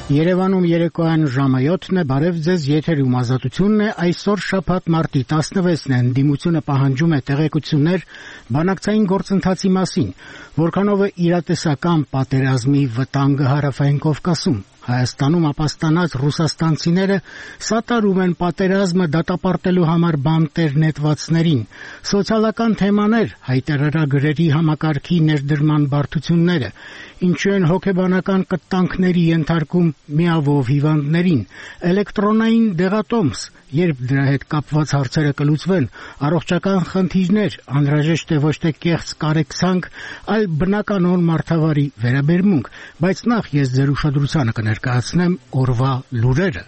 Երևանում երեկոյան ժամը 7-ն է, բարև ձեզ, եթերում Ազատությունն է, այսօր շաբաթ մարտի 16-ն է, ընդդիմությունը պահանջում է տեղեկություններ բանակցային գործընթացի մասին, որքանով է իրատեսական պատերազմի վտանգը Հարավային Կովկասում, Հայաստանում ապաստանած ռուսաստանցիները սատարում են պատերազմը դատապարտելու համար բանտեր նետվածներին, սոցիալական թեմաներ, հայտարարագրերի համակարգի ներդրման բարդությունները, ինչու են հոգեբանական կտանքների ենթարկում միավոր հիվանդներին, էլեկտրոնային դեղատոմս, երբ դրա հետ կապված հարցերը կլուծվեն, առողջական խնդիրներ, անհրաժեշտ է ոչ թե կեղծ կարեկցանք, այլ բնականon մարդավարի վերաբերմունք, բայց նախ ես ձեր ուշադրությանը կներկայացնեմ օրվա լուրերը։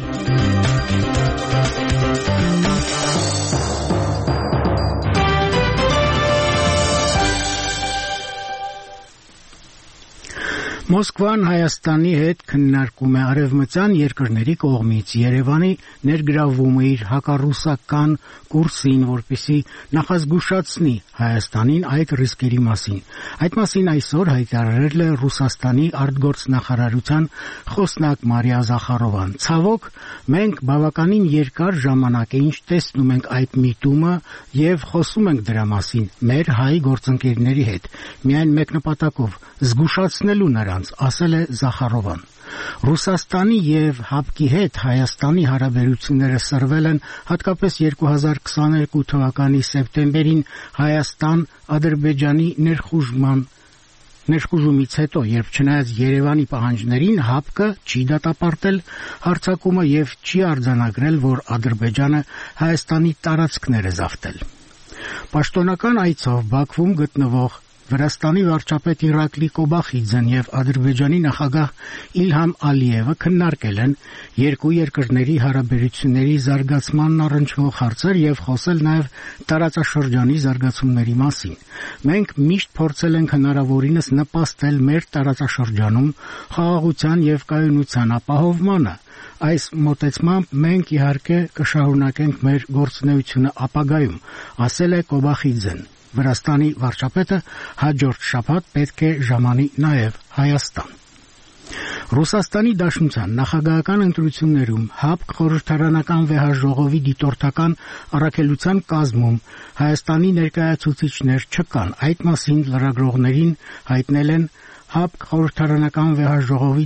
Մոսկվան Հայաստանի հետ քննարկում է արևմտյան երկրների կողմից Երևանի ներգրավումը իր հակառուսական կուրսին, որպեսզի նախազգուշացնի Հայաստանին այդ ռիսկերի մասին։ Այդ մասին այսօր հայտարարել է Ռուսաստանի արտգործնախարարության խոսնակ Մարիա Զախարովան։ Ցավոք, մենք բավականին երկար ժամանակ է ինչ տեսնում ենք այդ միտումը եւ խոսում ենք դրա մասին մեր հայ գործընկերների հետ։ Միայն մեկ նպատակով՝ զգուշացնելու նրանց, ասել է Զախարովան։ Ռուսաստանի եւ ՀԱՊԿ-ի հետ Հայաստանի հարաբերությունները սրվել են հատկապես 2022 թվականի սեպտեմբերին Հայաստան-Ադրբեջանի ներխուժումից հետո, երբ չնայած Երևանի պահանջներին ՀԱՊԿ-ը չի դատապարտել հարձակումը եւ չի արձանագրել, որ Ադրբեջանը Հայաստանի տարածքներ է զավթել։ Պաշտոնական այցով Բաքվում գտնվող Վրաստանի վարչապետ Իրակլի Կոբախիձեն եւ Ադրբեջանի նախագահ Իլհամ Ալիևը քննարկել են երկու երկրների հարաբերությունների զարգացմանն առնչվող հարցեր եւ խոսել նաեւ տարածաշրջանի զարգացումների մասին։ Մենք միշտ փորձել ենք հնարավորինս նպաստել մեր տարածաշրջանում խաղաղության եւ կայունության ապահովմանը։ Այս մոտեցմամբ մենք իհարկե կշարունակենք մեր գործունեությունը ապագայում, ասել է Կոբախիձեն։ Վրաստանի վարչապետը հաջորդ շաբաթ պետք է ժամանի նաև Հայաստան։ Ռուսաստանի Դաշնության նախագահական ընտրություններում ՀԱՊԿ խորհրդարանական վեհաժողովի դիտորդական առաքելության կազմում Հայաստանի ներկայացուցիչներ չկան։ Այդ մասին լրագրողներին հայտնել են ՀԱՊԿ խորհրդարանական վեհաժողովի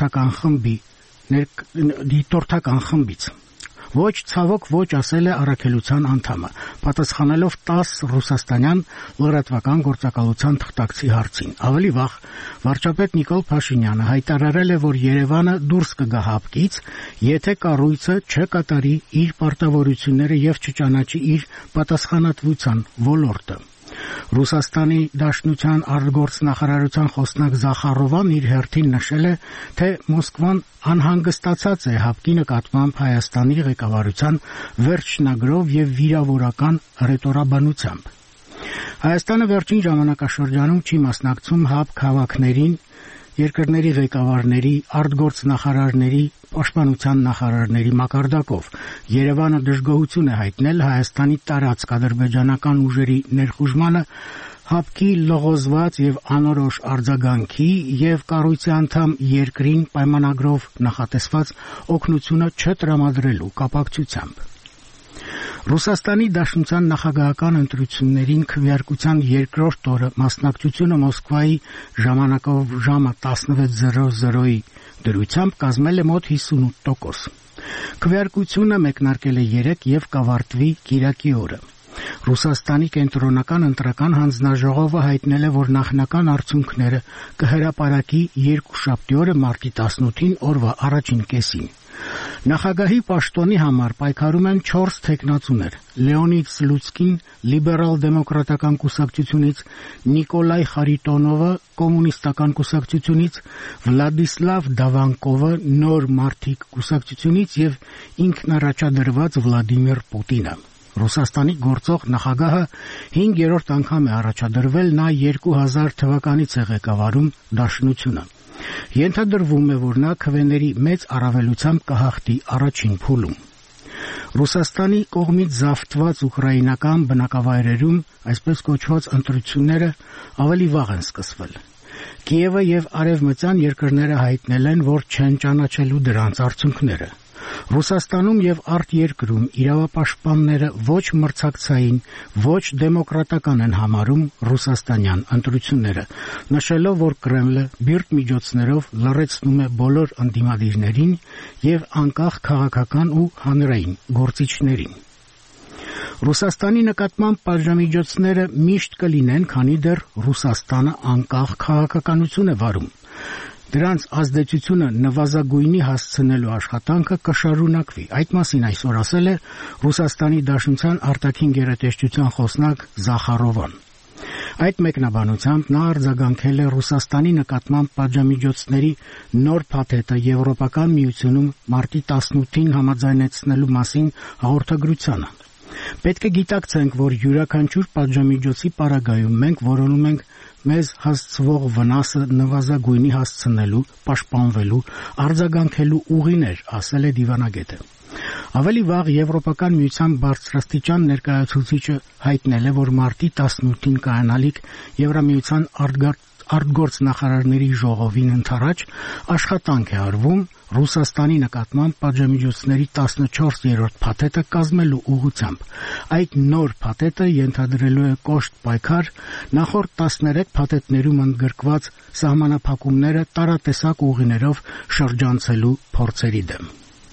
դիտորդական խմբից։ Ոչ ցավոք ոչ, ասել է առաքելության անդամը, պատասխանելով 10 ռուսաստանյան լրատվական գործակալության թղթակցի հարցին։ Ավելի վաղ վարչապետ Նիկոլ Փաշինյանը հայտարարել է, որ Երևանը դուրս կգա ՀԱՊԿ-ից, եթե կառույցը չկատարի իր պարտավորությունները եւ չճանաչի իր պատասխանատվության ոլորտը։ Ռուսաստանի Դաշնության արտգործնախարարության խոսնակ Զախարովան իր հերթին նշել է, թե Մոսկվան անհանգստացած է ՀԱՊԿ-ի նկատմամբ Հայաստանի ղեկավարության վերջնագրով եւ վիրավորական ռետորաբանությամբ։ Հայաստանը վերջին ժամանակաշրջանում չի մասնակցում ՀԱՊԿ հավաքներին, երկրների ղեկավարների, արտգործնախարարների, պաշտպանության նախարարների մակարդակով։ Երևանը դժգոհություն է հայտնել Հայաստանի տարածք ադրբեջանական ուժերի ներխուժմանը, ՀԱՊԿ-ի լղոզված եւ անորոշ արձագանքի եւ կառույցի անդամ երկրին պայմանագրով նախատեսված օգնությունը չտրամադրելու կապակցությամբ։ Ռուսաստանի Դաշնության նախագահական ընտրություններին քվեարկության երկրորդ օրը մասնակցությունը Մոսկվայի ժամանակով ժամը 16:00-ի դրությամբ կազմել է մոտ 58%։ Քվեարկությունը մեկնարկել է 3 եւ կավարտվի կիրակի օրը։ Ռուսաստանի կենտրոնական ընտրական հանձնաժողովը հայտնել է, որ նախնական արդյունքները կհրապարակի երկուշաբթի օրը մարտի 18-ին օրվա առաջին կեսին։ Նախագահի պաշտոնի համար պայքարում են 4 թեկնածուներ՝ Լեոնիդ Սլուցկին լիբերալ-դեմոկրատական կուսակցությունից, Նիկոլայ Խարիտոնովը կոմունիստական կուսակցությունից, Վլադիսլավ Դավանկովը նոր մարդիկ կուսակցությունից եւ ինքնառաջադրված Վլադիմիր Պուտինը։ Ռուսաստանի գործող նախագահը 5-րդ անգամ է առաջադրվել, նա 2000 թվականից է ղեկավարում Դաշնությունը։ Ենթադրվում է, որ նա քվեների մեծ առավելությամբ կհաղթի առաջին փուլում։ Ռուսաստանի կողմից զավթված ուկրաինական բնակավայրերում այսպես կոչված ընտրությունները ավելի վաղ են սկսվել։ Կիևը եւ արևմտյան երկրները հայտնել են, որ չեն ճանաչելու դրանց արդյունքները։ Ռուսաստանում եւ արտերկրում իրավապաշտպանները ոչ մրցակցային, ոչ դեմոկրատական են համարում ռուսաստանյան ընտրությունները, նշելով, որ Կրեմլը բիրտ միջոցներով լռեցնում է բոլոր ընդդիմադիրներին եւ անկախ քաղաքական ու հանրային գործիչներին։ Ռուսաստանի նկատմամբ պատժամիջոցները միշտ կլինեն, քանի դեռ Ռուսաստանը անկախ քաղաքականություն է վարում։ Դրանց ազդեցությունը նվազագույնի հասցնելու աշխատանքը կշարունակվի։ Այդ մասին այսօր ասել է Ռուսաստանի Դաշնության արտաքին գերատեսչության խոսնակ Զախարովան։ Այդ մեկնաբանությամբ նա արձագանքել է Ռուսաստանի նկատմամբ պատժամիջոցների նոր փաթեթը Եվրոպական միությունում մարտի 18-ին համաձայնեցնելու մասին հաղորդագրությանը։ Պետք է գիտակցենք, որ յուրաքանչյուր պատժամիջոցի պարագայում մենք որոնում ենք մեզ հասցվող վնասը նվազագույնի հասցնելու, պաշտպանվելու, արձագանքելու ուղիներ, ասել է դիվանագետը։ Ավելի վաղ Եվրոպական միության բարձրաստիճան ներկայացուցիչը հայտնել է, որ մարտի 18-ին կայանալիք Եվրամիության արտգործնախարարների ժողովին ընդառաջ աշխատանք է արվում Ռուսաստանի նկատմամբ պատժամիջոցների 14-րդ փաթեթը կազմելու ուղղությամբ։ Այդ նոր փաթեթը ենթադրելու է կոշտ պայքար նախորդ 13 փաթեթներում ընդգրկված սահմանափակումները տարատեսակ ուղիներով շրջանցելու փորձերի դեմ։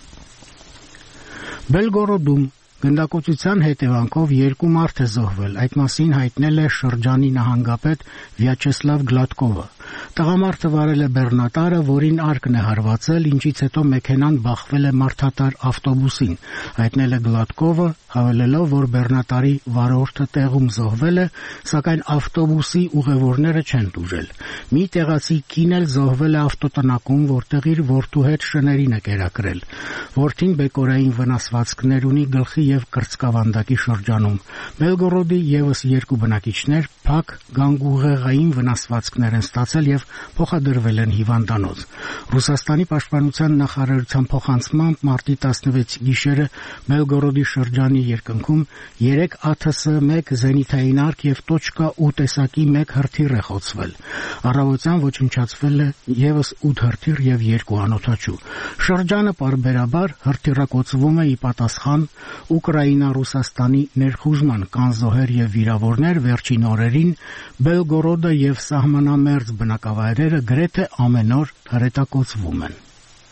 Բելգորոդում գնդակոծության հետևանքով 2 մարդ է զոհվել, այդ մասին հայտնել է շրջանի նահանգապետ Վյաչեսլավ Գլադկովը։ Տղամարդը վարել է բեռնատարը, որին արկն է հարվածել, ինչից հետո մեքենան բախվել է մարդատար ավտոբուսին, հայտնել է Գլադկովը, հավելելով, որ բեռնատարի վարորդը տեղում զոհվել է, սակայն ավտոբուսի ուղևորները չեն տուժել։ Մի տեղացի կին էլ զոհվել է ավտոտնակում, որտեղ իր որդու հետ շներին է կերակրել։ Որդին բեկորային վնասվածքներ ունի գլխի եւ կրծքավանդակի շրջանում։ Բելգորոդի եւս 2 բնակիչներ փակ գանգուղեղային վնասվածքներ են ստացել եւ փոխադրվել են հիվանդանոց։ Ռուսաստանի պաշտպանության նախարարության փոխանցմամբ մարտի 16 գիշերը Բելգորոդի շրջանի երկնքում 3 ԱԹՍ-1 զենիթային արկ եւ .8 տեսակի 1 հրթիռ է խոցվել։ Առավոտյան ոչնչացվել է եւս 8 հրթիռ եւ 2 անօթաչու։ Շրջանը պարբերաբար հրթիռակոծվում է ի պատասխան Ուկրաինա-Ռուսաստանի ներխուժման կան զոհեր եւ վիրավորներ վերջին օրերին Բելգորոդը եւ սահմանամերձ բնակավայրերը գրեթե ամեն օր հրետակոծվում են։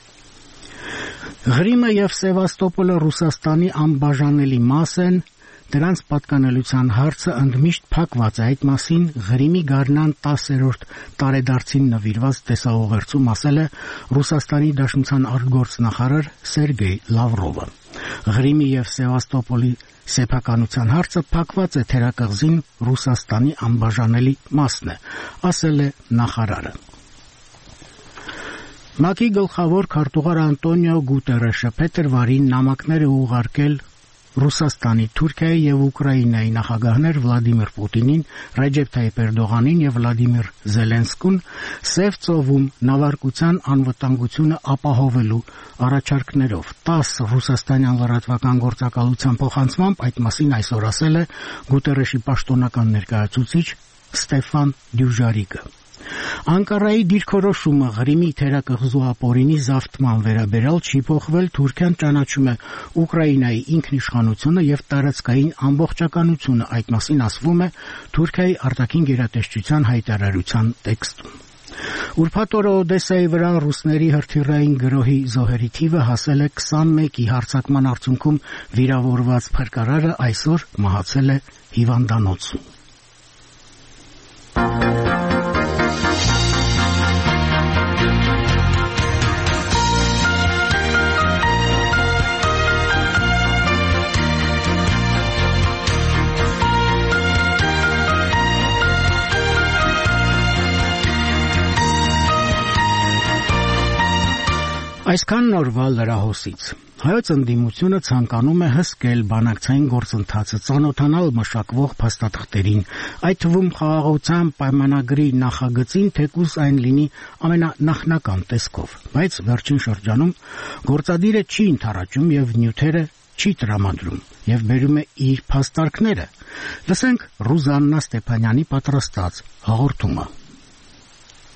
Ղրիմը եւ Սևաստոպոլը Ռուսաստանի անբաժանելի մաս են, դրանց պատկանելության հարցը ընդմիշտ փակված է։ Այդ մասին Ղրիմի գարնան 10-րդ տարեդարձին նվիրված տեսահողերցում ասել է Ռուսաստանի Դաշնության արտգործնախարար Սերգեյ Լավրովը։ Ղրիմի եւ Սևաստոպոլի սեփականության հարցը փակված է թերակղզին Ռուսաստանի անբաժանելի մասն է, ասել է նախարարը։ ՄԱԿ-ի գլխավոր քարտուղար Անտոնիո Գուտերեշը փետրվարին նամակներ է ուղարկել Ռուսաստանի, Թուրքիայի եւ Ուկրաինայի նախագահներ Վլադիմիր Պուտինին, Ռեջեփ Թայիփ Էրդողանին եւ Վլադիմիր Զելենսկուն Սև ծովում նավարկության անվտանգությունը ապահովելու առաջարկներով 10 ռուսաստանյան լրատվական գործակալության փոխանցմամբ այդ մասին այսօր ասել է Գուտերեշի պաշտոնական ներկայացուցիչ Ստեֆան Դյուժարիկը։ Անկարայի դիրքորոշումը Ղրիմի թերակղզու ապօրինի զավթման վերաբերյալ չի փոխվել, Թուրքիան ճանաչում է Ուկրաինայի ինքնիշխանությունը եւ տարածքային ամբողջականությունը, այդ մասին ասվում է Թուրքիայի արտաքին գերատեսչության հայտարարության տեքստում։ Ուրբաթ օրը Օդեսայի վրա ռուսների հրթիռային գրոհի զոհերի թիվը հասել է 21-ի հարձակման արդյունքում վիրավորված փրկարարը այսօր մահացել է հիվանդանոցում։ Այսքան նորվա լրահոսից։ Հայոց ընդդիմությունը ցանկանում է հսկել բանակցային գործընթացը, ծանոթանալ մշակվող փաստաթղթերին, այդ թվում խաղաղության պայմանագրի նախագծին, թեկուզ այն լինի ամենանախնական տեսքով, բայց վերջին շրջանում գործադիրը չի ընդառաջում եւ նյութերը չի տրամադրում եւ բերում է իր փաստարկները։ Լսենք Ռուզաննա Ստեփանյանի պատրաստած հաղորդումը։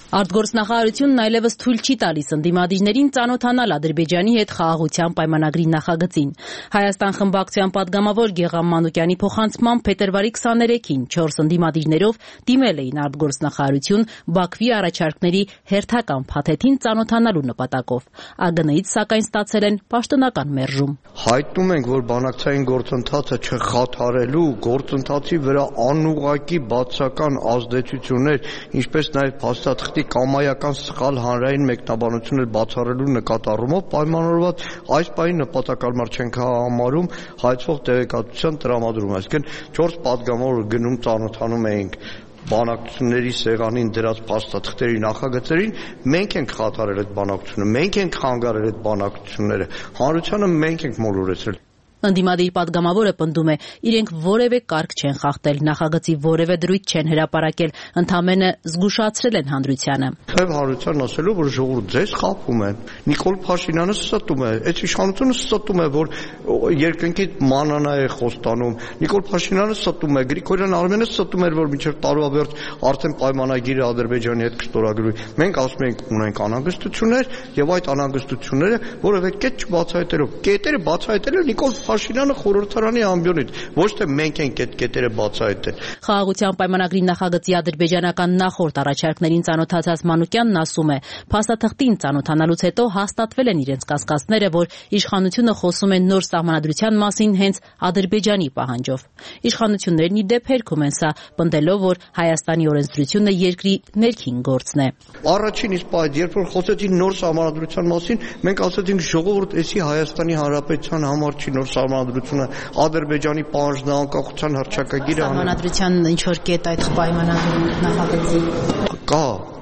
Արտգործնախարարությունն այլևս թույլ չի տալիս ընդդիմադիրներին ծանոթանալ Ադրբեջանի հետ խաղաղության պայմանագրի նախագծին։ Հայաստան խմբակցության պատգամավոր Գեղամ Մանուկյանի փոխանցմամբ փետրվարի 23-ին 4 ընդդիմադիրներով դիմել էին արտգործնախարարություն Բաքվի առաջարկների հերթական փաթեթին ծանոթանալու նպատակով։ ԱԳՆ-ից սակայն ստացել են պաշտոնական մերժում։ Հայտնում ենք, որ բանակցային գործընթացը չխաթարելու գործընթացի վրա անուղղակի բացական ազդեցություններ, ինչպես նաև փաստաթղթի կամայական սխալ հանրային մեկնաբանություններ բացառելու նկատառումով պայմանավորված այս պահին նպատակարար չենք համարում հայցող տեղեկատվության տրամադրումը։ Այսինքն 4 պատգամավոր գնում ծանոթանում էինք բանակցությունների սեղանին դրած փաստաթղթերի նախագծերին, մենք ենք խաթարել այդ բանակցությունը, մենք ենք խանգարել այդ բանակցությունները, հանրությանը մենք ենք մոլորեցրել։ Ընդդիմադիր պատգամավորը պնդում է, իրենք որևէ կարգ չեն խախտել, նախագծի որևէ դրույթ չեն հրապարակել, ընդամենը զգուշացրել են հանրությանը։ Թեև հանրությանն ասելու, որ ժողովուրդ ձեզ խաբում են, Նիկոլ Փաշինյանը ստում է, այդ իշխանությունը ստում է, որ երկնքի մանանա է խոստանում, Նիկոլ Փաշինյանը ստում է, Գրիգորյան Արմենը ստում էր, որ մինչև տարվա վերջ արդեն պայմանագիրը Ադրբեջանի հետ կստորագրվի։ Մենք ասում ենք ունենք անհանգստություններ եւ այդ անհանգստությունները որևէ կետ չբացահայտելով, կետերը բացահայտել է Նիկոլ Փաշինյանը խորհրդարանի ամբիոնից, ոչ թե մենք ենք այդ կետերը բացահայտել։ Խաղաղության պայմանագրի նախագծի ադրբեջանական նախորդ առաջարկներին ծանոթացած Մանուկյանն ասում է, փաստաթղթին ծանոթանալուց հետո հաստատվել են իրենց կասկածները, որ իշխանությունը խոսում է նոր սահմանադրության մասին հենց Ադրբեջանի պահանջով։ Իշխանություններն ի դեպ հերքում են սա, պնդելով, որ Հայաստանի օրենսդրությունը երկրի ներքին գործն է։ Առաջին իսկ այդ երբ որ խոսեցին նոր սահմանադրության մասին, մենք ասացինք ժողովուրդ, էսի Հայաստանի Հանրապետության համար չի նոր սահմանադրությունը, Ադրբեջանի պահանջն անկախության հռչակագիրը սահմանադրության ինչ որ կետ այդ պայմանագրի նախագծի կա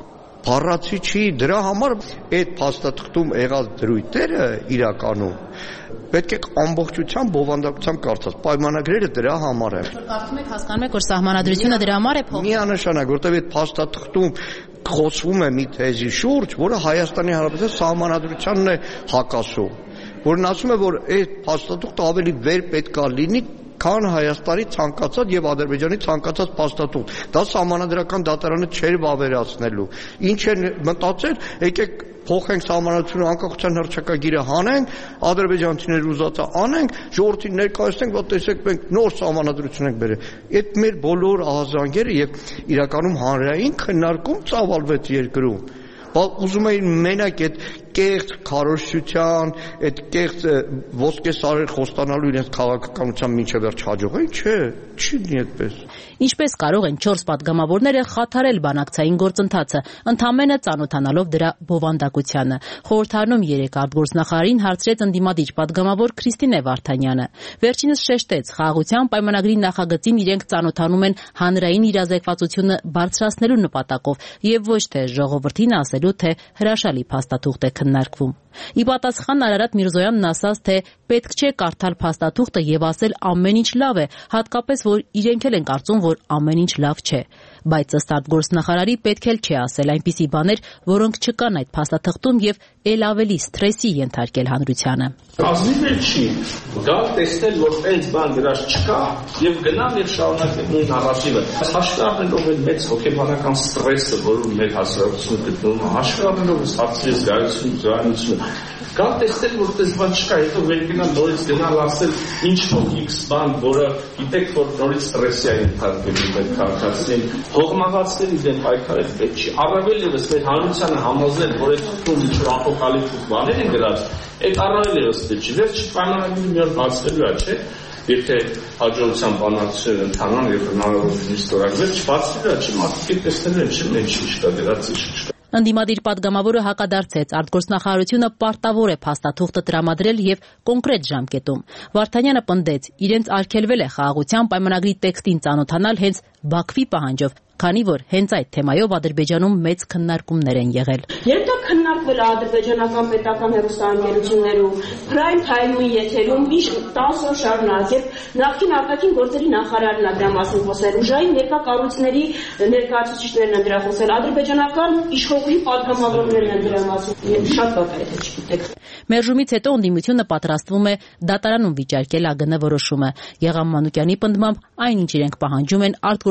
բառացի չի, դրա համար այդ փաստաթղթում եղած դրույթները իրականում պետք է ամբողջությամբ բովանդակությամբ կարծած պայմանագրերը դրա համար է։ Կարծում եք հասկանում եք, որ սահմանադրությունը դրա համար է փոխվում։ Միանշանակ, որտեղ այդ փաստաթղթում խոսվում է մի թեզի շուրջ, որը Հայաստանի Հանրապետության սահմանադրությանն է հակասում, որն ասում է, որ այդ փաստաթուղթը ավելի վեր պետք է լինի, քան Հայաստանի ցանկացած եւ Ադրբեջանի ցանկացած փաստաթուղթ։ Դա սահմանադրական դատարանը չէր վավերացնելու։ Ինչ են մտածել, եկեք փոխենք սահմանադրությունը, անկախության հռչակագիրը հանենք, ադրբեջանցիները ուզածը անենք, ժողովրդին ներկայացնենք, որ տեսեք մենք նոր սահմանադրություն ենք բերել։ Այդ մեր բոլոր ահազանգերը եւ իրականում հանրային քննարկում ծավալվեց երկրում։ Ուզում էին մենակ այդ կեղծ քարոզչության, այդ կեղծ ոսկե սարեր խոստանալու իրենց քաղաքականության մինչև վերջ հաջողեն, չէ, չի լինի այդպես։ Ինչպես կարող են 4 պատգամավորները խաթարել բանակցային գործընթացը, ընդամենը ծանոթանալով դրա բովանդակությանը։ Խորհրդարանում 3 արտգործնախարարին հարցրեց ընդդիմադիր պատգամավոր Քրիստինե Վարդանյանը։ Վերջինս շեշտեց, խաղաղության պայմանագրի նախագծին իրենք ծանոթանում են հանրային իրազեկվածությունը բարձրացնելու նպատակով եւ ոչ թե ժողովրդին ասելու, թե հրաշալի փաստաթուղթ է քննարկվում։ Ի պատասխան Արարատ Միրզոյանն ասաց, թե պետք չէ կարդալ փաստաթուղթը եւ ասել ամեն ինչ լավ է, հատկապես որ իրենք էլ են կարծում, որ ամեն ինչ լավ չէ։ Բայց ըստ արտգործնախարարի պետք էլ չէ ասել այնպիսի բաներ, որոնք չկան այդ փաստաթղթում եւ ել ավելի սթրեսի ենթարկել հանրությանը։ Ազնիվ էլ չի գալ տեսնել, որ այնց բան դրած չկա եւ գնալ եւ շարունակել նույն նարատիվը։ Հաշվի առնելով այդ մեծ հոգեբանական ստրեսը, որում մեր հասարակությունը գտնվում է, հաշվի առնելով սոցիալ զարգացումը, գալ տեսնել, որ այդպես բան չկա, հետո վեր գնալ նորից գնալ ասել ինչ որ X բան, որը գիտեք, որ նորից ստրեսի է ենթարկվելու մեր քաղաքացին, հողմաղացների դեմ պայքարել պետք չի։ Առավել ևս մեր հանրությանը համոզել, որ այդ թվում ինչ որ ապոկալիպտիկ բաներ են գրած, այդ առավել ևս պետք չի։ Վերջ պայմանագրի մի օր բացվելու է, չէ՞։ Եթե հաջողության բանակցությունները ընթանան եւ հնարավորություն ստորագրել, չբացվելու է, չի մարդիկ տեսնելու են, չէ՞, ինչ կա դրած ինչ չկա։ Ընդդիմադիր պատգամավորը հակադարձեց, արտգործնախարարությունը պարտավոր է փաստաթուղթը տրամադրել եւ կոնկրետ ժամկետում։ Վարդանյանը պնդեց, իրենց արգելվել է խաղաղության պայմանագրի տեքստին ծանոթանալ հենց Բաքվի պահանջով, քանի որ հենց այդ թեմայով Ադրբեջանում մեծ քննարկումներ են եղել։ Երբ դա քննարկվել է ադրբեջանական պետական հեռուստաընկերություններում, prime time-ի եթերում միշտ 10 օր շարունակ, եւ նախկին արտաքին գործերի նախարարն է դրա մասին խոսել, ուժային ներկա կառույցների ներկայացուցիչներն են դրա խոսել, ադրբեջանական իշխողի պատգամավորներն են դրա մասին, շատ բան է, թե չգիտեք։ Մերժումից հետո ընդդիմությունը պատրաստվում է դատարանում վիճարկել ԱԳՆ որոշումը։ Գեղամ Մանուկյանի պնդմամբ այնինչ իրենք պահանջում են արտգործնախարարության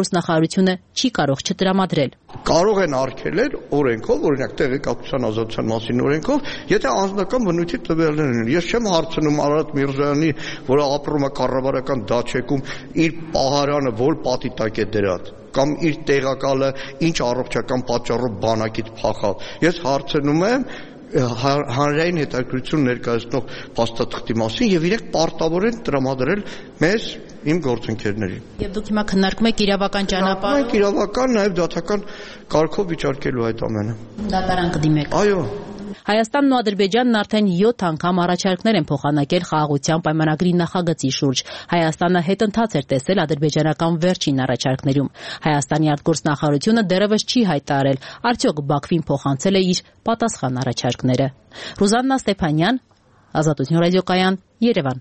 գործնախարարությունը չի կարող չտրամադրել։ Կարող են արգելել օրենքով, օրինակ տեղեկատվության ազատության մասին օրենքով, եթե անձնական բնույթի տվյալներ են։ Ես չեմ հարցնում Արարատ Միրզոյանի, որը ապրում է կառավարական դաչեկում, իր պահարանը որ պատի տակ է դրած, կամ իր տեղակալը ինչ առողջական պատճառով բանակից փախավ։ Ես հարցնում եմ հանրային հետաքրքրություն ներկայացնող փաստաթղթի մասին եւ իրենք պարտավոր են տրամադրել մեզ իմ գործընկերներին։ Եվ դուք հիմա քննարկում եք իրավական ճանապարհը։ Մենք իրավական նաեւ դատական կարգով վիճարկելու այդ ամենը։ Դատարան կդիմեք։ Այո։ Հայաստանն ու Ադրբեջանն արդեն 7 անգամ առաջարկներ են փոխանակել խաղաղության պայմանագրի նախագծի շուրջ։ Հայաստանը հետընթաց էր տեսել ադրբեջանական վերջին առաջարկներում։ Հայաստանի արտգործնախարարությունը դեռևս չի հայտարարել, արդյոք Բաքվին փոխանցել է իր պատասխան առաջարկները։ Ռուզաննա Ստեփանյան, Ազատություն ռադիոկայան, Երևան։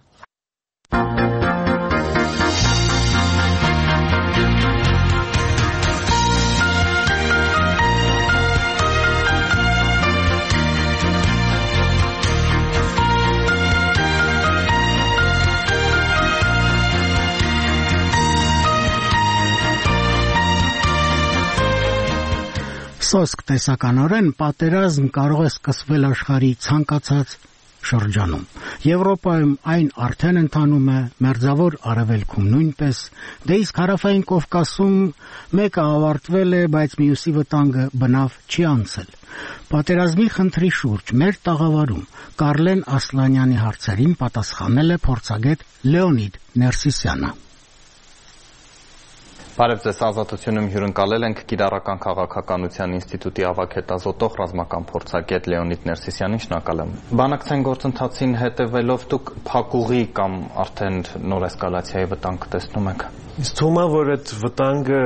Սոսկ տեսականորեն պատերազմ կարող է սկսվել աշխարհի ցանկացած շրջանում։ Եվրոպայում այն արդեն ընթանում է, Մերձավոր Արևելքում նույնպես, դե իսկ Հարավային Կովկասում մեկը ավարտվել է, բայց մյուսի վտանգը բնավ չի անցել։ Պատերազմի խնդրի շուրջ մեր տաղավարում Կարլեն Ասլանյանի հարցերին պատասխանել է փորձագետ Լեոնիդ Ներսիսյանը։ Բարև ձեզ, Ազատությունում հյուրընկալել ենք Կիրառական քաղաքականության ինստիտուտի ավագ հետազոտող ռազմական փորձագետ Լեոնիդ Ներսիսյանին, շնորհակալ եմ։ Բանակցային գործընթացին հետևելով դուք փակուղի կամ արդեն նոր էսկալացիայի վտանգ տեսնում եք։ Իսկ թվում է, որ այդ վտանգը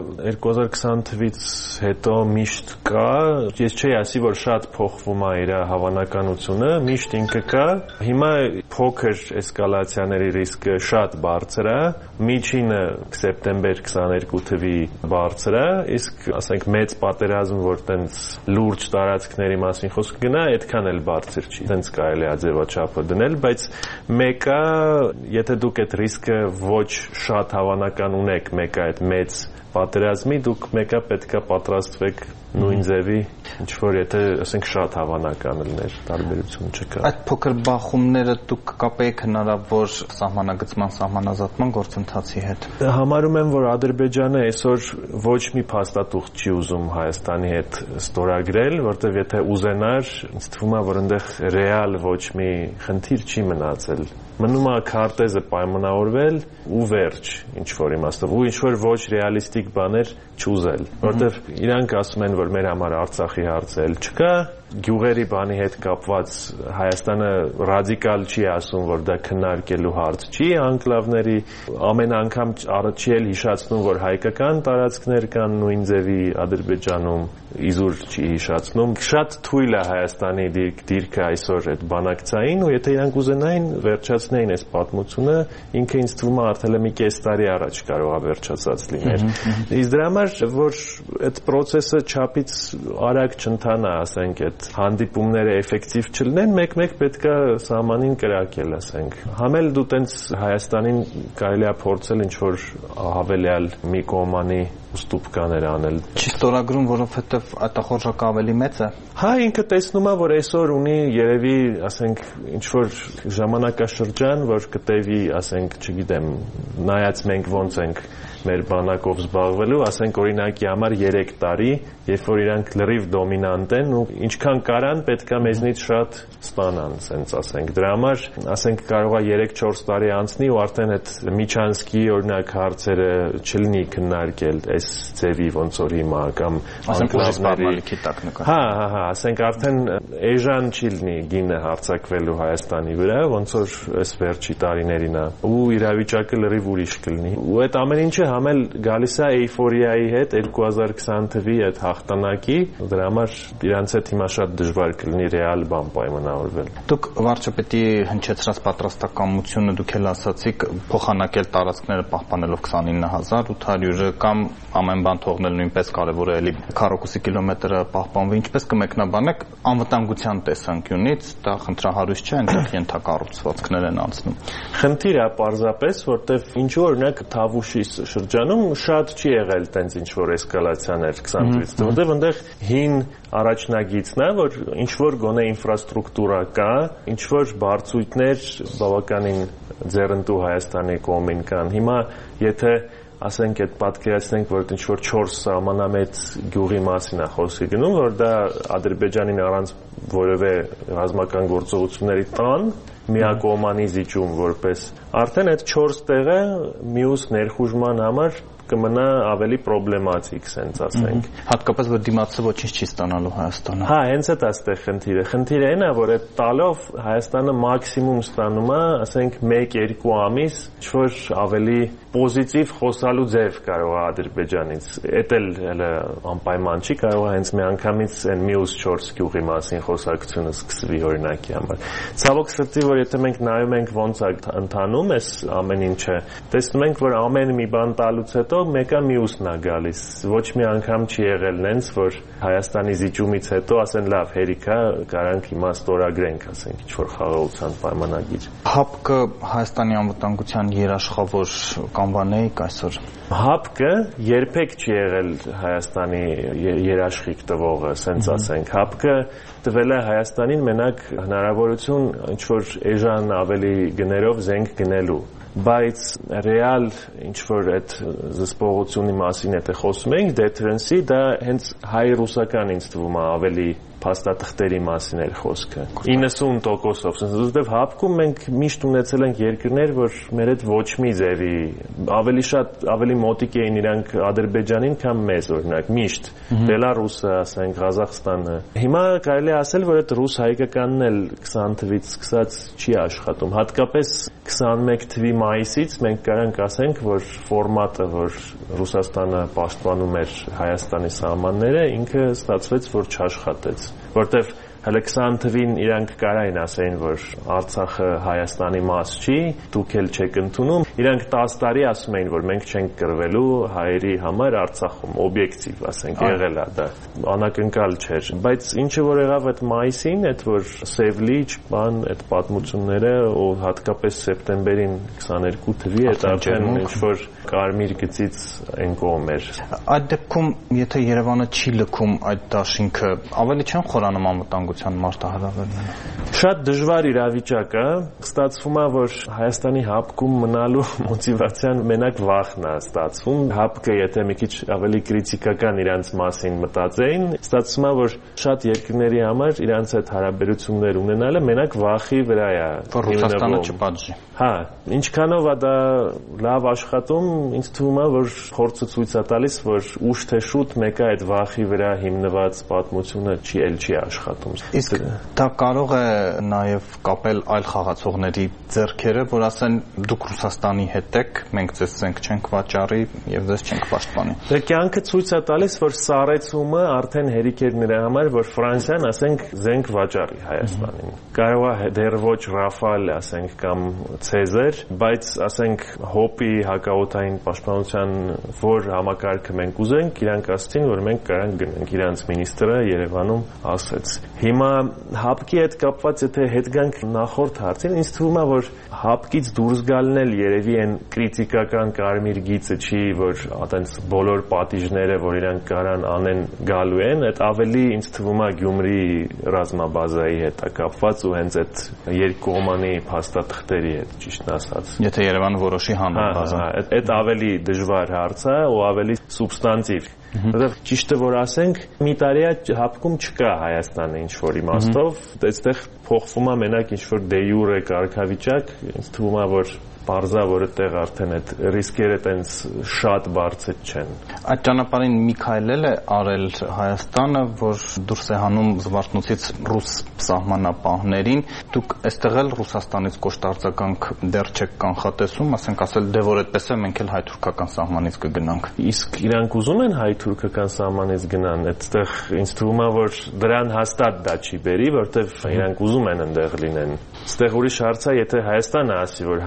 2020 թվականից հետո միշտ կա, ես չէի ասի, որ շատ փոխվում է իր հավանականությունը, միշտ ինքը կա։ Հիմա փոքր էսկալացիաների ռիսկը շատ բարձր է, միջինը սեպտեմբեր 22 թվի բարձր է, իսկ ասենք մեծ պատերազմ, որ տենց լուրջ տարածքների մասին խոսք գնա, այդքան էլ բարձր չի։ Տենց կարելի է ձևաչափը դնել, բայց մեկը, եթե դուք այդ ռիսկը ոչ շատ հավանական ունեք, մեկը այդ մեծ պատերազմի, դուք մեկը պետքա պատրաստվեք նույն ձևի, ինչ որ եթե ասենք շատ հավանական լիներ, տարբերություն չկա։ Այդ փոքր բախումները դուք կապեիք հնարավոր սահմանագծման, սահմանազատման գործընթացի հետ։ Համարում եմ, որ Ադրբեջանը այսօր ոչ մի փաստաթուղթ չի ուզում Հայաստանի հետ ստորագրել, որտեղ եթե ուզենար, ինձ թվում է, որ այնտեղ ռեալ ոչ մի խնդիր չի մնացել։ Մնում է քարտեզը պայմանավորվել ու վերջ, ինչ որ իմաստով, ու ինչ որ ոչ ռեալիստիկ բաներ չուզել, որտեղ իրանք ասում են, որ մեր համար Արցախի հարցը էլ չկա, գյուղերի բանի հետ կապված Հայաստանը ռադիկալ չի ասում, որ դա քննարկելու հարց չի, անկլավների ամեն անգամ չի էլ հիշացնում, որ հայկական տարածքներ կան նույն ձևի Ադրբեջանում, իզուր չի հիշացնում։ Շատ թույլ է Հայաստանի դիրքը այսօր այդ բանակցային, ու եթե իրանք ուզենային վերջացնեին այս պատմությունը, ինքը ինձ թվում է արդեն մի կես տարի առաջ կարող է վերջացած լինել։ Իսկ դրա համար, որ այդ process-ը չափից արագ չընթանա, ասենք այդ հանդիպումները էֆեկտիվ չլինեն, մեկ-մեկ պետք է սահմանին կրակել, ասենք։ Համել դու տենց Հայաստանին կարելի է փորձել ինչ-որ հավելյալ մի կողմանի ուստուպկաներ անել։ Չի ստորագրում, որովհետև այդախորժակը ավելի մեծ է։ Հա, ինքը տեսնում է, որ այսօր ունի երևի, ասենք, ինչ-որ ժամանակաշրջան, որ կտևի, ասենք, չգիտեմ, նայած մենք ոնց ենք մեր բանակով զբաղվելու, ասենք օրինակի համար 3 տարի, երբ որ իրանք լրիվ դոմինանտ են ու ինչքան կարան պետք է մեզնից շատ ստանան, ասենց ասենք։ Դրա համար, ասենք կարող է 3-4 տարի անցնի ու արդեն այդ Միչանսկի օրինակ հարցերը չլինի քննարկել այս ձևի ոնց որ հիմա կամ անկլավների տակ նկատի։ Հա, ասենք արդեն էժան չի լինի գինը հարձակվելու Հայաստանի վրա, ոնց որ այս վերջի տարիներին է ու իրավիճակը լրիվ ուրիշ կլինի։ Ու այդ ամեն ինչը համել գալիս է էյֆորիայի հետ 2020 թվի այդ հաղթանակի, դրա համար իրանց հետ հիմա շատ դժվար կլինի ռեալ բան պայմանավորվել։ Դուք վարչապետի հնչեցրած պատրաստակամությունը դուք էլ ասացիք փոխանակել տարածքները պահպանելով 29800-ը կամ ամեն բան թողնել նույնպես կարևոր է էլի քառակուսի կիլոմետրը պահպանվի, ինչպես կմեկնաբանեք անվտանգության տեսանկյունից, դա խնդրահարույց չէ, այնտեղ ենթակառուցվածքներ են անցնում։ Խնդիր է պարզապես, որտեվ ինչու օրինակ Թավուշի շրջանում շատ չի եղել տենց ինչ-որ էսկալացիաներ 20 թվականից, որտեղ այնտեղ հին առաջնագիծն է, որ ինչ-որ գոնե ինֆրաստրուկտուրա կա, ինչ-որ բարձույթներ բավականին ձեռնտու Հայաստանի կողմին կան։ Հիմա եթե ասենք այդ պատկերացնենք, որ ինչ-որ 4 սահմանամետ գյուղի մասին է խոսքի գնում, որ դա Ադրբեջանին առանց որևէ ռազմական գործողությունների տան միակողմանի զիջում որպես արդեն այդ 4 տեղը մյուս ներխուժման համար կմնա ավելի պրոբլեմատիկ, սենց ասենք։ Հատկապես որ դիմացը ոչինչ չի ստանալու Հայաստանը։ Հա, հենց այդ այստեղ խնդիրը։ Խնդիրը այն է, որ այդ տալով Հայաստանը մաքսիմում ստանում է, ասենք 1-2 ամիս, ինչ-որ ավելի պոզիտիվ խոսալու ձև կարող է Ադրբեջանից։ Էդ էլ հələ անպայման չի, կարող է հենց միանգամից այն մյուս 4 գյուղի մասին խոսակցությունը սկսվի օրինակի համար։ Ցավոք սրտի, որ եթե մենք նայում ենք ոնց է ընթանում այս ամեն ինչը, տեսնում ենք, որ ամեն մի բան տալուց հետո մեկը մյուսն է գալիս։ Ոչ մի անգամ չի եղել նենց, որ Հայաստանի զիջումից հետո ասեն լավ, հերիքա, կարանք հիմա ստորագրենք, ասենք, ինչ-որ խաղաղության պայմանագիր։ ՀԱՊԿ Հայաստանի անվտանգության երաշխավոր կանվանեիք այսօր։ ՀԱՊԿ երբեք չի եղել Հայաստանի երաշխիք տվողը, սենց ասենք։ ՀԱՊԿ տվել է Հայաստանին մենակ հնարավորություն ինչ-որ էժան ավելի գներով զենք գնելու։ Բայց ռեալ ինչ-որ այդ զսպողությունի մասին եթե խոսում ենք, դեթերենսի, դա հենց հայ-ռուսական ինձ թվում է ավելի փաստաթղթերի մասին էր խոսքը 90%-ով, որովհետև ՀԱՊԿ-ում մենք միշտ ունեցել ենք երկրներ, որ մեր հետ ոչ մի ձևի ավելի մոտիկ էին իրանք Ադրբեջանին, քան մեզ, օրինակ, միշտ Բելարուսը, ասենք, Ղազախստանը։ Հիմա կարելի է ասել, որ այդ ռուս-հայկականն էլ 20 թվից սկսած չի աշխատում, հատկապես 21 թվի մայիսից մենք կարանք ասենք, որ ֆորմատը, որ Ռուսաստանը պաշտպանում էր Հայաստանի սահմանները, ինքը ստացվեց, որ չաշխատեց, որտեվ հələ 20 թվին իրանք կարային ասեին, որ Արցախը Հայաստանի մաս չի, դուք էլ չեք ընդունում։ Իրանք 10 տարի ասում էին, որ մենք չենք կռվելու հայերի համար Արցախում, օբյեկտիվ, ասենք, եղել է դա, անակնկալ չէր։ Բայց ինչը որ եղավ այդ մայիսին, այդ որ Սևլիչ, բան, այդ պատմությունները, ու հատկապես սեպտեմբերին 22 թվի, այդ արդեն ինչ-որ կարմիր գծից այն կողմ էր։ Այդ դեպքում, եթե Երևանը չի լքում այդ դաշինքը, ավելի չեն խորանում անվտանգության մարտահրավերները։ Շատ դժվար իրավիճակ է, ստացվում է, որ Հայաստանի ՀԱՊԿ-ում մնալու մոտիվացիան մենակ վախն է ստացվում։ ՀԱՊԿ-ը եթե մի քիչ ավելի կրիտիկական իրանց մասին մտածեին, ստացվում է, որ շատ երկրների համար իրանց այդ հարաբերություններ ունենալը մենակ վախի վրա է։ Որ Ռուսաստանը չպատժի։ Հա, ինչքանով է դա լավ աշխատում, ինձ թվում է, որ փորձը ցույց է տալիս, որ ուշ թե շուտ մեկը այդ վախի վրա հիմնված պատմությունը չի աշխատում։ Իսկ դա կարող է նաև կապել այլ խաղացողների ձեռքերը, որ ասեն դուք Ռուսաստանի հետ եք, մենք ձեզ զենք չենք վաճառի եւ ձեզ չենք պաշտպանի։ Դե կյանքը ցույց է տալիս, որ սառեցումը արդեն հերիք էր նրա համար, որ Ֆրանսիան, ասենք, զենք վաճառի Հայաստանին։ Կարող է դեռ ոչ Ռաֆալ, ասենք, կամ Ցեզար, բայց ասենք հոպի հակաօդային պաշտպանության որ համակարգը մենք ուզենք, իրանք ասցին, որ մենք կարանք գնանք, իրանց մինիստրը Երևանում ասեց։ Հիմա ՀԱՊԿ-ի հետ կապված եթե հետ գանք նախորդ հարցին, ինձ թվում է, որ ՀԱՊԿ-ից դուրս գալն էլ երևի այն կրիտիկական կարմիր գիծը չի, որ այտենց բոլոր պատիժները, որ իրանք կարան անեն գալու են, այդ ավելի ինձ թվում է Գյումրի ռազմաբազայի հետ է կապված ու հենց այդ երկկողմանի փաստաթղթերի հետ, ճիշտն ասած։ Եթե Երևանը որոշի հանել բազա։ Այդ ավելի դժվար հարց է ու ավելի սուբստանտիվ։ Որտեղ ճիշտը որ ասենք, մի տարի է ՀԱՊԿ-ում չկա Հայաստանը ինչ-որ իմաստով, այստեղ փոխվում է մենակ ինչ-որ դե յուրե կարգավիճակ, ինձ թվում է, որ Պարզա, որ այդտեղ արդեն այդ ռիսկերը տենց շատ բարձր չեն։ Այդ ճանապարհին մի քայլել է արել Հայաստանը, որ դուրս է հանում Զվարթնոցից ռուս սահմանապահներին։ Դուք այստեղ էլ Ռուսաստանից կոշտարձականք դեռ չեք կանխատեսում, ասենք ասել դե որ այդպես է մենք էլ հայ-թուրքական սահմանից կգնանք։ Իսկ իրանք ուզում են հայ-թուրքական սահմանից գնան, այդտեղ ինձ թվում է, որ դրան հաստատ դա չի բերի, որտեղ իրանք ուզում են այնտեղ լինեն։ Այստեղ ուրիշ հարց է, եթե Հայաստանը ասի, որ հայ-թուրքական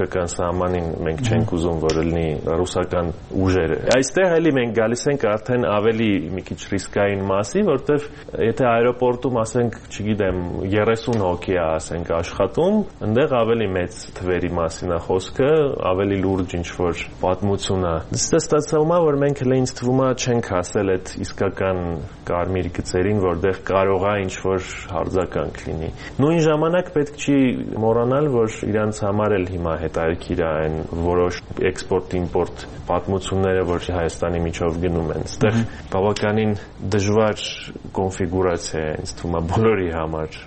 հայկական սահմանին մենք չենք ուզում, որ լինի ռուսական ուժերը։ Այստեղ էլի մենք գալիս ենք արդեն ավելի մի քիչ ռիսկային մասի, որտեղ եթե аэроպորտում ասենք, չգիտեմ, 30 հոգի է, ասենք, աշխատում, այնտեղ ավելի մեծ թվերի մասին է խոսքը, ավելի լուրջ ինչ-որ պատմություն է։ Դե ստացվում է, որ մենք հենց ինձ թվում է չենք հասել այդ իսկական կարմիր գծերին, որտեղ կարող է ինչ-որ հարձականք լինի։ Նույն ժամանակ պետք չի մոռանալ, որ իրանց համար էլ հիմա հետաքրքիր է այն որոշ էքսպորտ-իմպորտ պատմությունները, որ Հայաստանի միջով գնում են։ Այստեղ բավականին դժվար կոնֆիգուրացիա է, ինձ թվում է բոլորի համար։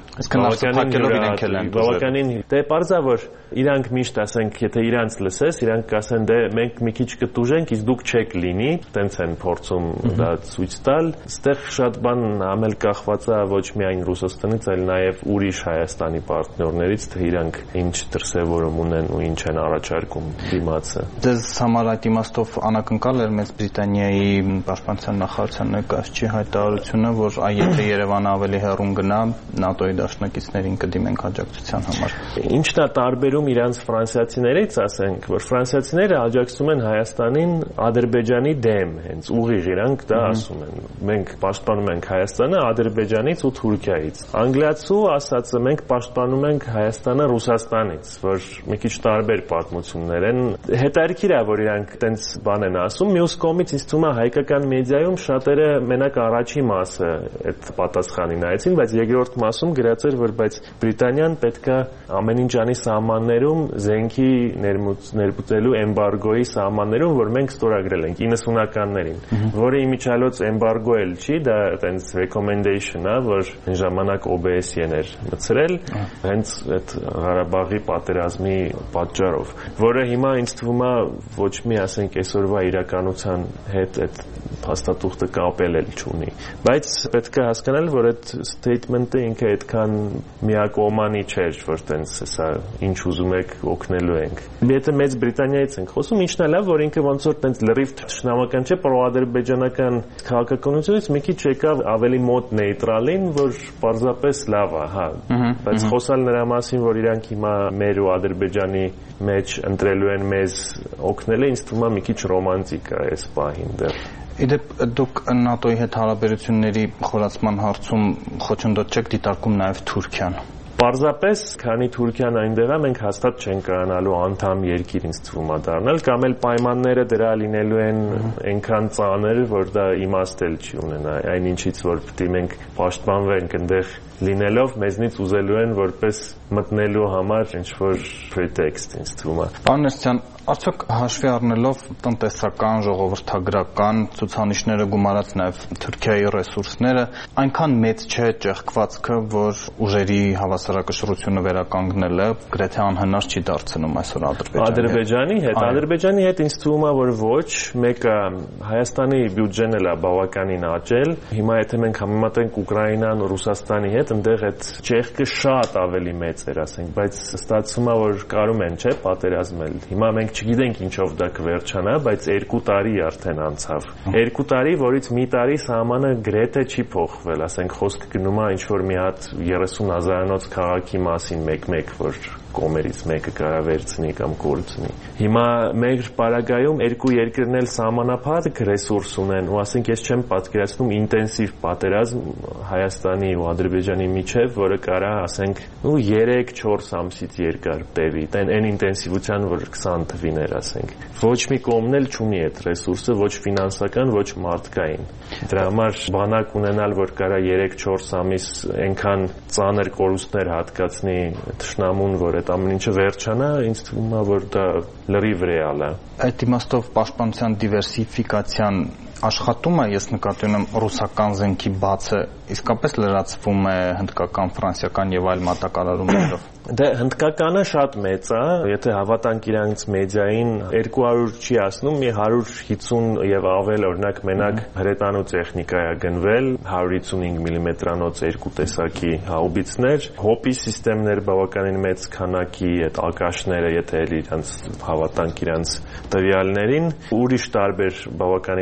Բավականին դե պարզա որ իրանք միշտ ասենք, եթե իրանց լսես, իրանք կասեն դե մենք մի քիչ կտուժենք, իսկ դուք չեք լինի, տենց են փորձում դա ցույց տալ։ Այստեղ շատ բան ամել կախված է ոչ միայն Ռուսաստանից, այլ նաև ուրիշ Հայաստանի պարտներներից, թե իրանք ինչ դրսևորում ունեն ու ինչ են առաջարկում դիմացը։ Դες համար այդ իմաստով անակնկալ էր Մեծ Բրիտանիայի պաշտպանության նախարարության ներկայացուցիչի հայտարարությունը, որ եթե Երևանը ավելի հեռուն գնա, ՆԱՏՕ-ի դաշնակիցներին կդիմենք աջակցության համար։ Ինչն է տարբերում իրանց ֆրանսիացիներից, ասենք, որ ֆրանսիացիները աջակցում են Հայաստանին Ադրբեջանի դեմ, հենց ուղիղ իրանք դա ասում են։ Մենք պաշտպանում ենք Հայաստանը Ադրբեջանից ու Թուրքիայից։ Անգլիացու ասածը մենք պաշտպանում ենք Հայաստանը Ռուսաստանից, որ մի քիչ տարբեր պատմություններ են։ Հետաքրքիր է, որ իրանք տենց բան են ասում։ Մյուս կողմից ինձ թվում է հայկական մեդիայում շատերը մենակ առաջի մասը այդ պատասխանին նայեցին, բայց երկրորդ մասում գրած էր, որ բայց Բրիտանիան պետքա ամեն ինչ անի սահմաններում զենքի ներմուծելու էմբարգոյի սահմաններում, որ մենք ստորագրել ենք 90-ականներին, որը իմիջիալոց էմբարգո էլ չի, դա այտենց recommendation է, որ այն ժամանակ OBS-ն էր մտցրել, հենց այդ Ղարաբաղի պատերազմի պատճառով, որը հիմա ինձ թվում է ոչ մի ասենք այսօրվա իրականության հետ այդ փաստաթուղթը կապել էլ չունի, բայց պետք է հասկանալ, որ այդ statement-ը ինքը այդքան միակողմանի չէր, որ տենց հեսա ինչ ուզում եք օգնելու ենք։ Եթե Մեծ Բրիտանիայից ենք խոսում, ինչն է լավ, որ ինքը ոնց որ տենց լրիվ թշնամական չէ, պրոադրբեջանական քաղաքականությունից մի քիչ եկավ ավելի մոտ նեյտրալին, որ պարզապես լավ է, հա, բայց խոսալ նրա մասին, որ իրանք հիմա մեր ու Ադրբեջանի մեջ ընտրելու են մեզ օգնելը, ինձ թվում է մի քիչ ռոմանտիկ է այս պահին դեռ։ Իդեպ դուք ՆԱՏՕ-ի հետ հարաբերությունների խորացման հարցում խոչընդոտ չեք դիտարկում նաև Թուրքիան։ Պարզապես, քանի Թուրքիան այնտեղ է, մենք հաստատ չենք կարողանալու անդամ երկիր ինձ թվում է դառնալ, կամ էլ պայմանները դրա լինելու են այնքան ծանր, որ դա իմաստ էլ չի ունենա, այնինչից որ պետք է մենք պաշտպանվենք այնտեղ լինելով, մեզնից ուզելու են որպես մտնելու համար ինչ-որ pretext ինձ թվում է։ Պարոն Ներսյան, արդյոք հաշվի առնելով տնտեսական, ժողովրդագրական ցուցանիշները գումարած նաև Թուրքիայի ռեսուրսները, այնքան մեծ չէ ճեղքվածքը, որ ուժերի հավասարակշռությունը վերականգնելը գրեթե անհնար չի դարձնում այսօր Ադրբեջանի հետ։ Ադրբեջանի հետ ինձ թվում է, որ ոչ, մեկը Հայաստանի բյուջեն էլ է բավականին աճել։ Հիմա եթե մենք համեմատենք Ուկրաինան ու Ռուսաստանի հետ, այնտեղ այդ ճեղքը շատ ավելի մեծ էր, ասենք, բայց ստացվում է, որ կարում են, չէ, պատերազմել։ Հիմա մենք չգիտենք ինչով դա կվերջանա, բայց 2 տարի արդեն անցավ։ 2 տարի, որից մի տարի սահմանը գրեթե չի փոխվել, ասենք խոսքը գնում է ինչ-որ մի հատ 30,000-անոց քաղաքի մասին մեկ-մեկ, որ կողմերից մեկը կարա վերցնի կամ կորցնի։ Հիմա մեր պարագայում երկու երկրն էլ սահմանափակ ռեսուրս ունեն, ու ասենք ես չեմ պատկերացնում ինտենսիվ պատերազմ Հայաստանի ու Ադրբեջանի միջև, որը կարա ասենք 3-4 ամսից երկար տևի, այն ինտենսիվության, որ 20 թվին էր, ասենք։ Ոչ մի կողմն էլ չունի այդ ռեսուրսը, ոչ ֆինանսական, ոչ մարդկային։ Դրա համար բանակ ունենալ, որ կարա 3-4 ամիս այնքան ծանր կորուստներ հատկացնի թշնամուն, որ այդ ամեն ինչը վերջանա, ինձ թվում է, որ դա լրիվ ռեալ է։ Այդ իմաստով պաշտպանության դիվերսիֆիկացիան աշխատում է, ես նկատի ունեմ ռուսական զենքի բացը իսկապես լրացվում է հնդկական, ֆրանսիական եւ այլ մատակարարումներով։ Դե հնդկականը շատ մեծ է, եթե հավատանք իրանց մեդիային 200 չի ասնում, մի 150 եւ ավել օրինակ մենակ հրետանու տեխնիկա է գնվել, 155 մմ-անոց երկու տեսակի հաուբիցներ, հոպի սիստեմներ բավականին մեծ քանակի, այդ ակաշները, եթե իրանց հավատանք իրանց տվյալներին, ուրիշ տարբեր բավականին մեծ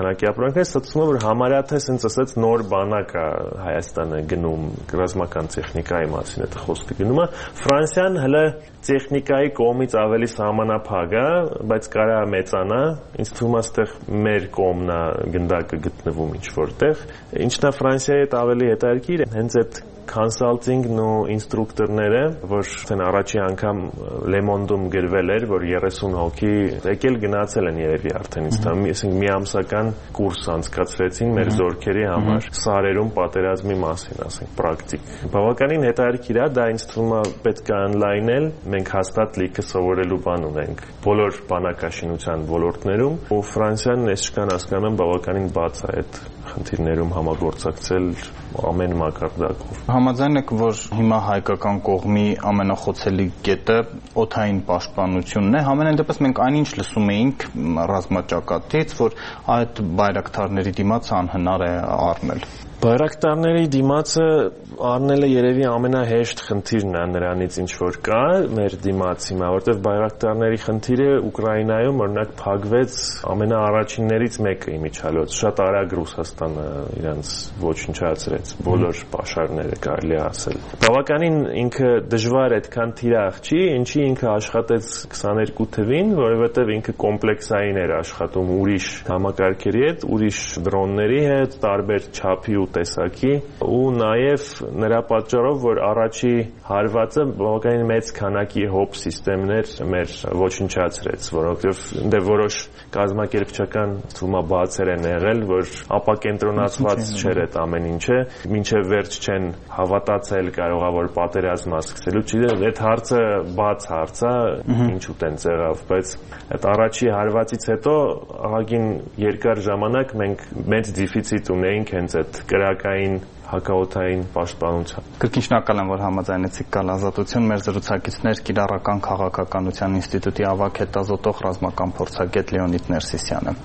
քանակի ապրանքներ, ստացվում է, որ համարյա թե ասենց ասած նոր բանակ է Հայաստանը գնում, ռազմական տեխնիկայի մասին է խոսքը գնում է։ Ֆրանսիան հələ տեխնիկայի կողմից ավելի սահմանափակ է, բայց կարա մեծանա, ինձ թվում է այստեղ մեր կողմն է գնդակը գտնվում ինչ որտեղ։ Ինչն է Ֆրանսիայի հետ ավելի հետաքրքիր, հենց այդ consulting-ն ու ինստրուկտորները, որ առաջի անգամ Le Monde-ում գրվել էր, որ 30 հոգի եկել գնացել են երևի արդեն ինձ մի ամսական կուրս անցկացրեցին մեր զորքերի համար սարերում պատերազմի մասին, ասենք պրակտիկ։ Բավականին հետաքրքիր է, դա ինձ թվում է պետք է online-ել, մենք հաստատ լիքը սովորելու բան ունենք բոլոր բանակաշինության ոլորտներում, ու Ֆրանսիան այսքան հասկանում եմ բավականին բաց է այդ խնդիրներում համագործակցել ամեն մակարդակով։ Համաձայն եք, որ հիմա հայկական կողմի ամենախոցելի կետը օդային պաշտպանությունն է, համենայն դեպս մենք այնինչ լսում էինք ռազմաճակատից, որ այդ բայրակթարների դիմաց անհնար է առնել։ Բայրակտարների դիմացը առնելը երևի ամենահեշտ խնդիրն է նրանից ինչ որ կա մեր դիմաց հիմա, որտեղ բայրակտարների խնդիրը Ուկրաինայում օրինակ փակվեց ամենաառաջիններից մեկը իմիջիալոց, շատ արագ Ռուսաստանը իրենց ոչնչացրեց բոլոր պաշարները կարելի է ասել։ Բավականին ինքը դժվար այդքան թիրախ չի, ինչի ինքը աշխատեց 22 թվին, որովհետև ինքը կոմպլեքսային էր աշխատում ուրիշ համակարգերի հետ, ուրիշ դրոնների հետ, տարբեր չափի ու տեսակի, ու նաև նրա պատճառով, որ առաջի հարվածը բավականին մեծ քանակի հոբ սիստեմներ մեր ոչնչացրեց, որովհետև որոշ կազմակերպչական թվում է բացեր են եղել, որ ապակենտրոնացված չէր այդ ամեն ինչը, մինչև վերջ չեն հավատացել կարողա որ պատերազմը սկսելու, չգիտեմ, այդ հարցը բաց հարց է, ինչու տենց եղավ, բայց այդ առաջի հարվածից հետո ահագին երկար ժամանակ մենք մեծ դեֆիցիտ ունեինք հենց այդ կրակային հակաօդային պաշտպանության։ Կրկին շնորհակալ եմ, որ համաձայնեցիք գալ Ազատություն։ Մեր զրուցակիցներ Կիրառական քաղաքականության ինստիտուտի ավագ հետազոտող ռազմական փորձագետ Լեոնիդ Ներսիսյանը։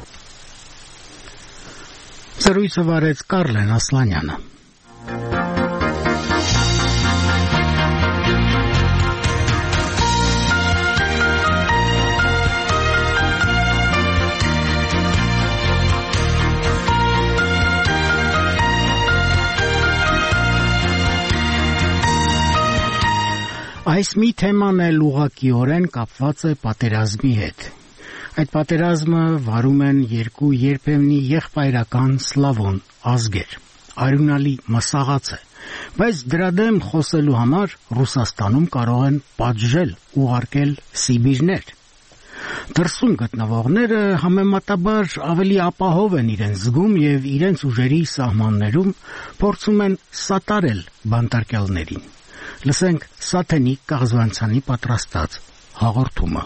Զրույցը վարեց Կարլեն Ասլանյանը։ Այս մի թեման էլ ուղղակիորեն կապված է պատերազմի հետ։ Այդ պատերազմը վարում են երկու երբեմնի եղբայրական սլավոն ազգեր։ Արյունալի մսաղաց է, բայց դրա դեմ խոսելու համար Ռուսաստանում կարող են պատժել, ուղարկել սիբիրներ։ Դրսում գտնվողները համեմատաբար ավելի ապահով են իրենց զգում եւ իրենց ուժերի սահմաններում փորձում են սատարել բանտարկյալներին։ Լսենք Սաթենի Կաղզվանցյանի պատրաստած հաղորդումը։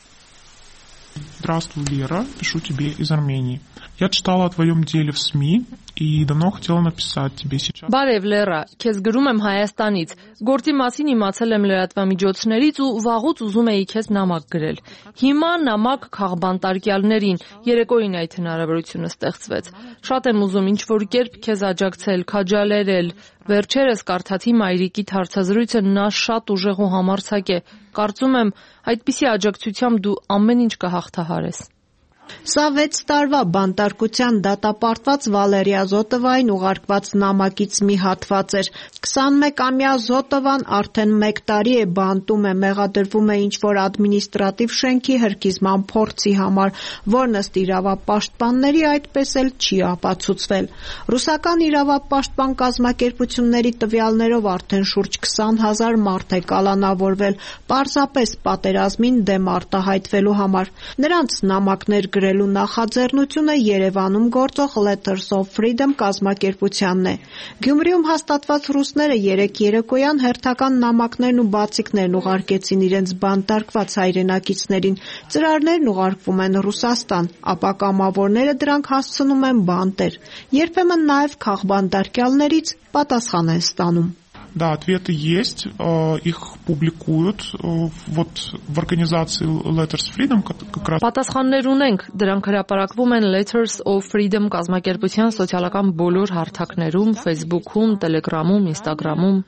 Здравствуй, Лера. Пишу тебе из Армении. Я читала о твоем деле в СМИ и давно хотела написать тебе сейчас. Բարև Լերա, քեզ գրում եմ Հայաստանից։ Գործի մասին իմացել եմ լրատվամիջոցներից ու վաղուց ուզում էի քեզ նամակ գրել։ Հիմա նամակ քաղբանտարկյալներին, երեկոյին այդ հնարավորությունը ստեղծվեց։ Շատ եմ ուզում ինչ-որ կերպ քեզ աջակցել, քաջալերել։ Վերջերս կարդացի մայրիկիդ հարցազրույցը, նա շատ ուժեղ ու համարձակ է։ Կարծում եմ, այդպիսի աջակցությամբ դու ամեն ինչ կհաղթահարես։ Սա 6 տարվա բանտարկության դատապարտված Վալերիա Զոտովային ուղարկված նամակից մի հատված էր։ 21-ամյա Զոտովան արդեն 1 տարի է բանտում է, մեղադրվում է ինչ-որ ադմինիստրատիվ շենքի հրկիզման փորձի համար, որն ըստ իրավապաշտպանների այդպես էլ չի ապացուցվել։ Ռուսական իրավապաշտպան կազմակերպությունների տվյալներով արդեն շուրջ 20,000 մարդ է կալանավորվել, պարզապես պատերազմին դեմ արտահայտվելու համար։ Նրանց նամակներ գրելու նախաձեռնությունը Երևանում գործող Letters of Freedom կազմակերպությանն է։ Գյումրիում հաստատված ռուսները երեկ երեկոյան հերթական նամակներն ու բացիկներն ուղարկեցին իրենց բանտարկված հայրենակիցներին։ Ծրարներն уղարկվում են Ռուսաստան, ապա կամավորները дրանք հասցնում են բանտեր։ Երբեմն նաև քաղբանտարկյալներից պատասխան են ստանում։ Да, ответы есть, их публикуют вот в организации Letters of Freedom как раз. Պատասխաններ ունենք, դրանք հրապարակվում են Letters of Freedom կազմակերպության սոցիալական բոլոր հարթակներում, Facebook-ում, Telegram-ում, Instagram-ում։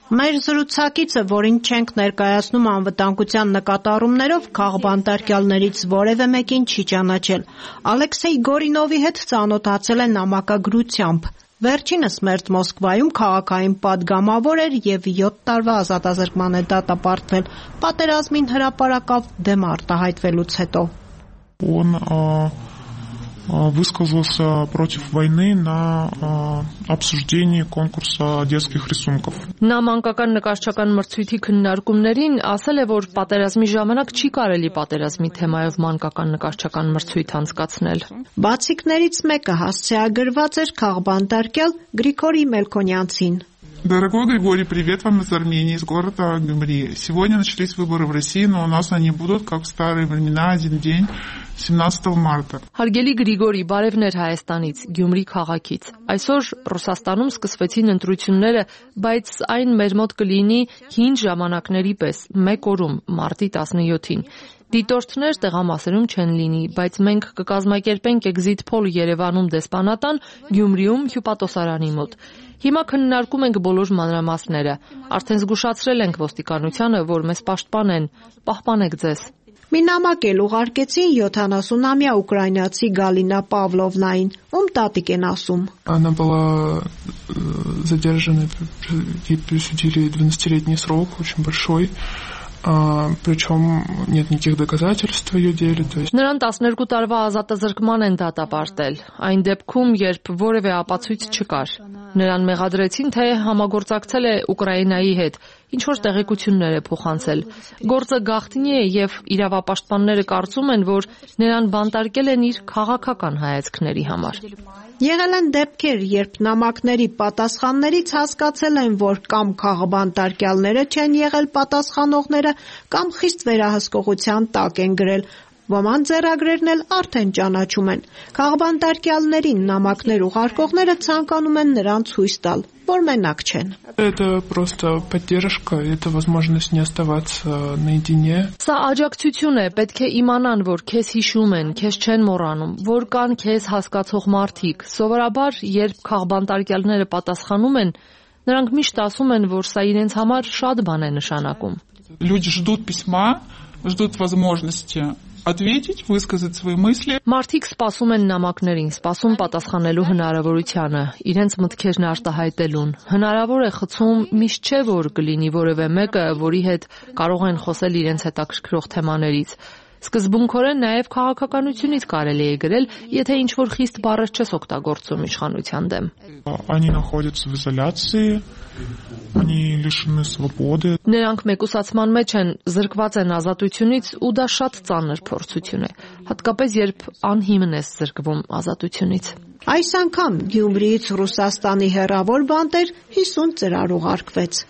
Մեր զրուցակիցը, որին չենք ներկայացնում անվտանգության նկատառումներով, քաղբանտարկյալներից որևէ մեկին չի ճանաչել։ Ալեքսեյ Գորինովի հետ ծանոթացել է նամակագրությամբ։ Վերջինս մերձ Մոսկվայում քաղաքային պատգամավոր էր եւ 7 տարվա ազատազրկման է դատապարտվել պատերազմին հրապարակավ դեմ արտահայտվելուց հետո։ Он высказался против войны на обсуждении конкурса детских рисунков. Նա մանկական նկարչական մրցույթի քննարկումներին ասել է, որ պատերազմի ժամանակ չի կարելի պատերազմի թեմայով մանկական նկարչական մրցույթ անցկացնել։ Բացիկներից մեկը հասցեագրված էր քաղբանտարկյալ Գրիգորի Մելքոնյանցին։ Дорогой Григорий, привет вам из Армении, из города Гюмри. Сегодня начались выборы в России, но у нас они будут, как в старые времена, один день, 17 марта. Հարգելի Գրիգորի, բարևներ Հայաստանից, Գյումրի քաղաքից։ Այսօր Ռուսաստանում սկսվեցին ընտրությունները, բայց այն մեր մոտ կլինի հին ժամանակների պես, մեկ օրում, մարտի 17-ին։ Դիտորդներ տեղամասերում չեն լինի, բայց մենք կկազմակերպենք էքզիթ փոլ Երևանում դեսպանատան, Գյումրիում հյուպատոսարանի մոտ։ Հիմա քննարկում ենք բոլոր մանրամասները։ Արդեն զգուշացրել ենք ոստիկանությանը, որ մեզ պաշտպանեն, պահպանեք ձեզ։ Մի նամակ էլ угարկեցին 70-ամյա ուկրաինացի Գալինա Պավլովնային, ում տատիկ են ասում։ Она была задержана, ей присудили 12-летний срок, очень большой. Причем нет никаких доказательств в ее деле, то есть Նրան 12 տարվա ազատազրկման են դատապարտել, այն դեպքում, երբ որևէ ապացույց չկար։ Նրան մեղադրեցին, թե համագործակցել է Ուկրաինայի հետ, ինչ որ տեղեկություններ է փոխանցել։ Գործը գաղտնի է եւ իրավապաշտպանները կարծում են, որ նրան բանտարկել են իր քաղաքական հայացքների համար։ Եղել են դեպքեր, երբ նամակների պատասխաններից հասկացել են, որ կամ քաղբանտարկյալները չեն եղել պատասխանողները, կամ խիստ վերահսկողության տակ են գրել։ Ոմանց ձեռագրերն էլ արդեն ճանաչում են։ Քաղբանտարկյալներին նամակներ ուղարկողները ցանկանում են նրանց ցույց տալ, որ մենակ չեն։ это просто поддержка, это возможность не оставаться наедине. Սա աջակցություն է, պետք է իմանան, որ քեզ հիշում են, քեզ չեն մոռանում, որ կան քեզ հասկացող մարդիկ։ Սովորաբար, երբ քաղբանտարկյալները պատասխանում են, նրանք միշտ ասում են, որ սա իրենց համար շատ բան է նշանակում։ Люди ждут письма, ждут возможности ответить, высказать свои мысли. Մարդիկ սպասում են նամակներին, սպասում պատասխանելու հնարավորությանը, իրենց մտքերն արտահայտելուն։ Հնարավոր է խցում միշտ չէ, որ կլինի որևէ մեկը, որի հետ կարող են խոսել իրենց հետաքրքրող թեմաներից։ Սկզբունքորեն նաև քաղաքականությունից կարելի է գրել, եթե ինչ-որ խիստ բառեր չես օգտագործում իշխանության դեմ։ Они находятся в изоляции, они лишены свободы. Նրանք մեկուսացման մեջ են, զրկված են ազատությունից ու դա շատ ծանր փորձություն է, հատկապես երբ անհիմն ես զրկվում ազատությունից։ Այս անգամ Գյումրիից Ռուսաստանի հեռավոր բանտեր 50 ծրար ուղարկվեց։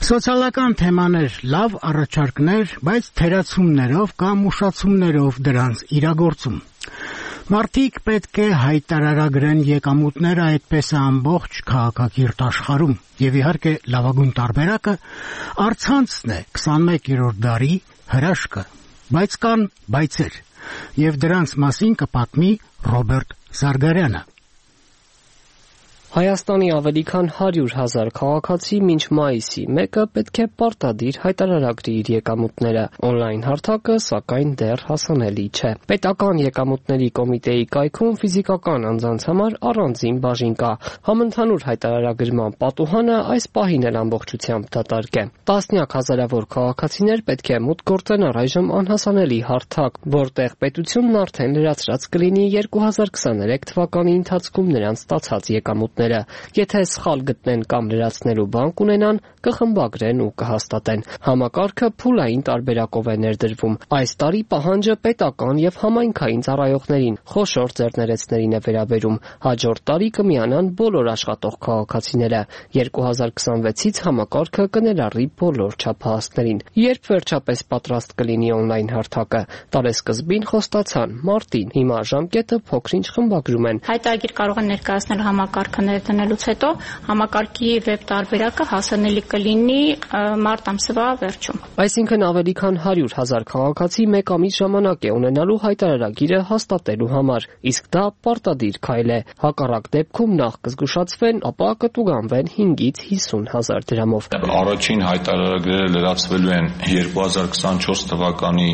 Սոցիալական թեմաներ, լավ առաջարկներ, բայց թերացումներով կամ ուշացումներով դրանց իրագործում։ Մարդիկ պետք է հայտարարագրեն եկամուտները այդպես է ամբողջ քաղաքակիրթ աշխարհում, եւ իհարկե լավագույն տարբերակը առցանցն է 21-րդ դարի հրաշքը, բայց կան բայցեր, եւ դրանց մասին կպատմի Ռոբերտ Զարգարյանը։ Հայաստանի ավելի քան 100,000 քաղաքացի մինչ մայիսի 1-ը պետք է պարտադիր հայտարարագրի իր եկամուտները։ Օնլայն հարթակը, սակայն, դեռ հասանելի չէ։ Պետական եկամուտների կոմիտեի կայքում ֆիզիկական անձանց համար առանձին բաժին կա։ Համընդհանուր հայտարարագրման պատուհանը այս պահին էլ ամբողջությամբ դատարկ է։ Տասնյակ հազարավոր քաղաքացիներ պետք է մուտք գործեն առայժմ անհասանելի հարթակ, որտեղ պետությունն արդեն լրացրած կլինի 2023 թվականի ընթացքում նրանց ստացած եկամուտները։ Եթե սխալ գտնեն կամ լրացնելու բանկ ունենան, կխմբագրեն ու կհաստատեն։ Համակարգը փուլային տարբերակով է ներդրվում։ Այս տարի պահանջը պետական եւ համայնքային ծառայողներին, խոշոր ձեռներեցներին է վերաբերում։ Հաջորդ տարի կմիանան բոլոր աշխատող քաղաքացիները։ 2026-ից համակարգը կներառի բոլոր չափահասներին։ Երբ վերջապես պատրաստ կլինի օնլայն հարթակը, տարեսկզբին խոստացան մարտին։ Հիմա ժամկետը փոքրինչ խմբագրում են։ Հայտարարագիր կարող են ներկայացնել համակարգը ներդնելուց հետո համակարգի վեբ տարբերակը հասանելի կլինի մարտ ամսվա վերջում։ Այսինքն ավելի քան 100,000 քաղաքացի մեկ ամիս ժամանակ է ունենալու հայտարարագիրը հաստատելու համար, իսկ դա պարտադիր քայլ է։ Հակառակ դեպքում նախ կզգուշացվեն, ապա կտուգանվեն 5-ից 50,000 դրամով։ Առաջին հայտարարագրերը լրացվելու են 2024 թվականի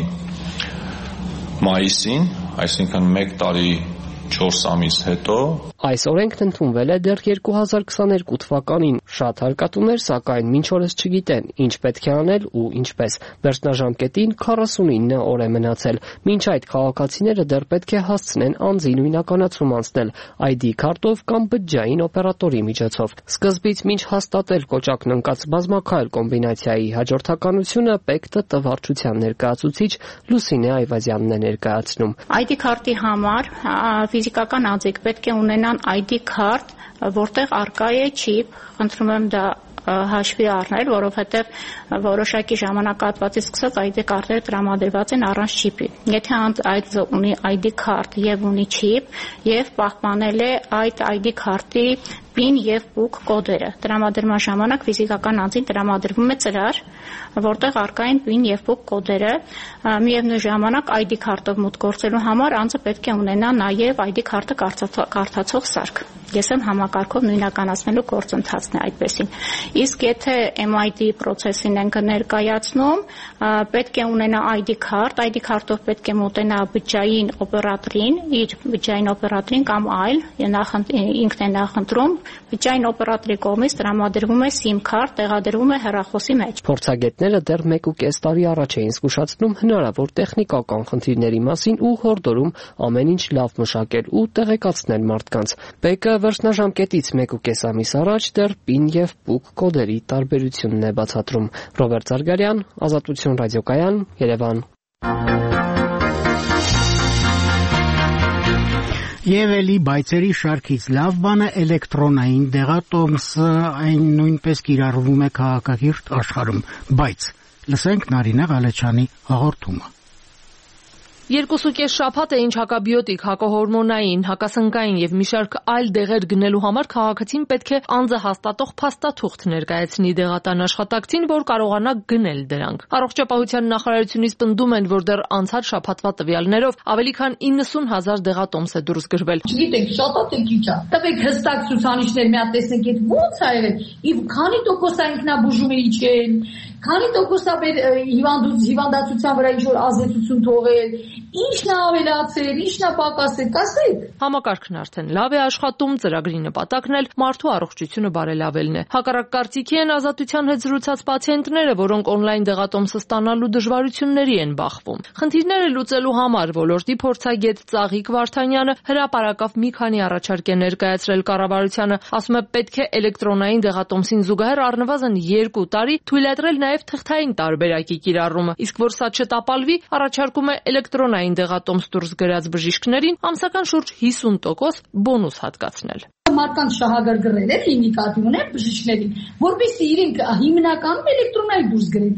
մայիսին, այսինքն 1 տարի 4 ամիս հետո։ Այս օրենքն ընդունվել է դեռ 2022 թվականին։ Շատ հարկատուներ, սակայն մինչ օրս չգիտեն ինչ պետք է անել ու ինչպես։ Վերջնաժամկետին 49 օր է մնացել։ Մինչ այդ քաղաքացիները դեռ պետք է հասցնեն անձի նույնականացում անցնել ID քարտով կամ բջջային օպերատորի միջոցով։ Սկզբից մինչ հաստատել կոճակն ընկած բազմաքայլ կոմբինացիայի հաջորդականությունը ՊԵԿՏ վարչության ներկայացուցիչ Լուսինե Այվազյանն է ներկայացնում։ ID քարտի համար ֆիզիկական անձիկ պետք է ունենան ID քարտ, որտեղ առկա է չիպ, խնդրում եմ դա հաշվի առնել, որովհետև որոշակի ժամանակահատվածից սկսած ID քարտերը տրամադրված են առանց չիպի։ Եթե այդ ունի ID քարտ եւ ունի չիպ եւ պահպանել է այդ ID քարտի PIN եւ PUK կոդերը, տրամադրման ժամանակ ֆիզիկական անձին տրամադրվում է ծրար, որտեղ առկա են PIN եւ PUK կոդերը, միևնույն ժամանակ ID քարտով մուտք գործելու համար անձը պետք է ունենա նաեւ ID քարտը կարդացող սարք։ Ես եմ համակարգով նույնականացնելու գործընթացն է այդպեսին։ Իսկ եթե MID process-ին ենք ներկայացնում, պետք է ունենա ID քարտ, ID քարտով պետք է մոտենա բջջային օպերատորին, իր բջջային օպերատորին կամ այլ, ինքն է նախընտրում, բջջային օպերատորի կողմից տրամադրվում է SIM քարտ, տեղադրվում է հեռախոսի մեջ։ Փորձագետները դեռ 1.5 տարի առաջ էին զգուշացնում հնարավոր տեխնիկական խնդիրների մասին ու հորդորում ամեն ինչ լավ մշակել ու տեղեկացնել մարդկանց։ ՊԵԿ-ը վերջնաժամկետից 1.5 ամիս առաջ դեռ PIN եւ PUK կոդերի տարբերությունն է բացատրում։ Ռոբերտ Զարգարյան, Ազատություն ռադիոկայան, Երևան։ Եվ էլի բայցերի շարքից լավ բանը էլեկտրոնային դեղատոմսը, այն նույնպես կիրառվում է քաղաքակիրթ աշխարհում, բայց լսենք Նարինե Ղալեչյանի հաղորդումը։ 2.5 շաբաթ է ինչ հակաբիոտիկ, հակահորմոնային, հակասնկային եւ մի շարք այլ դեղեր գնելու համար քաղաքացին պետք է անձը հաստատող փաստաթուղթ ներկայացնի դեղատան աշխատակցին, որ կարողանա գնել դրանք։ Առողջապահության նախարարությունից պնդում են, որ դեռ անցած շաբաթվա տվյալներով ավելի քան 90,000 դեղատոմս է դուրս գրվել։ Չգիտեք, շատ է քիչ է։ Տվեք հստակ ցուցանիշներ, մի հատ տեսնենք այդ ո՞նց է եղել։ Եվ քանի տոկոս է ինքնաբուժումը իջել, քանի տոկոս է հիվանդացության վրա ինչ-որ ազդեցություն թողել, ինչն է ավելացել, ինչն է պակասել, կասեք։ Համակարգն արդեն լավ է աշխատում, ծրագրի նպատակն էլ մարդու առողջությունը բարելավելն է։ Հակառակ կարծիքի են Ազատության հետ զրուցած պացիենտները, որոնք օնլայն դեղատոմսը ստանալու դժվարությունների են բախվում։ Խնդիրները լուծելու համար ոլորտի փորձագետ Ծաղիկ Վարդանյանը հրապարակավ մի քանի առաջարկ է ներկայացրել կառավարությանը, ասում է պետք է էլեկտրոնային դեղատոմսին զուգահեռ առնվազն 2 տարի թույլատրել նաև թղթային տարբերակի կիրառումը, իսկ որ սա չտապալվի, առաջարկում է էլեկտրոնային դեղատոմս դուրս գրած բժիշկներին ամսական շուրջ 50% բոնուս հատկացնել։ մարդկանց շահագրգռել են նկատի ունեն բժիշկներին, որպեսզի իրենք հիմնականում էլեկտրոնային դուրս գրեն։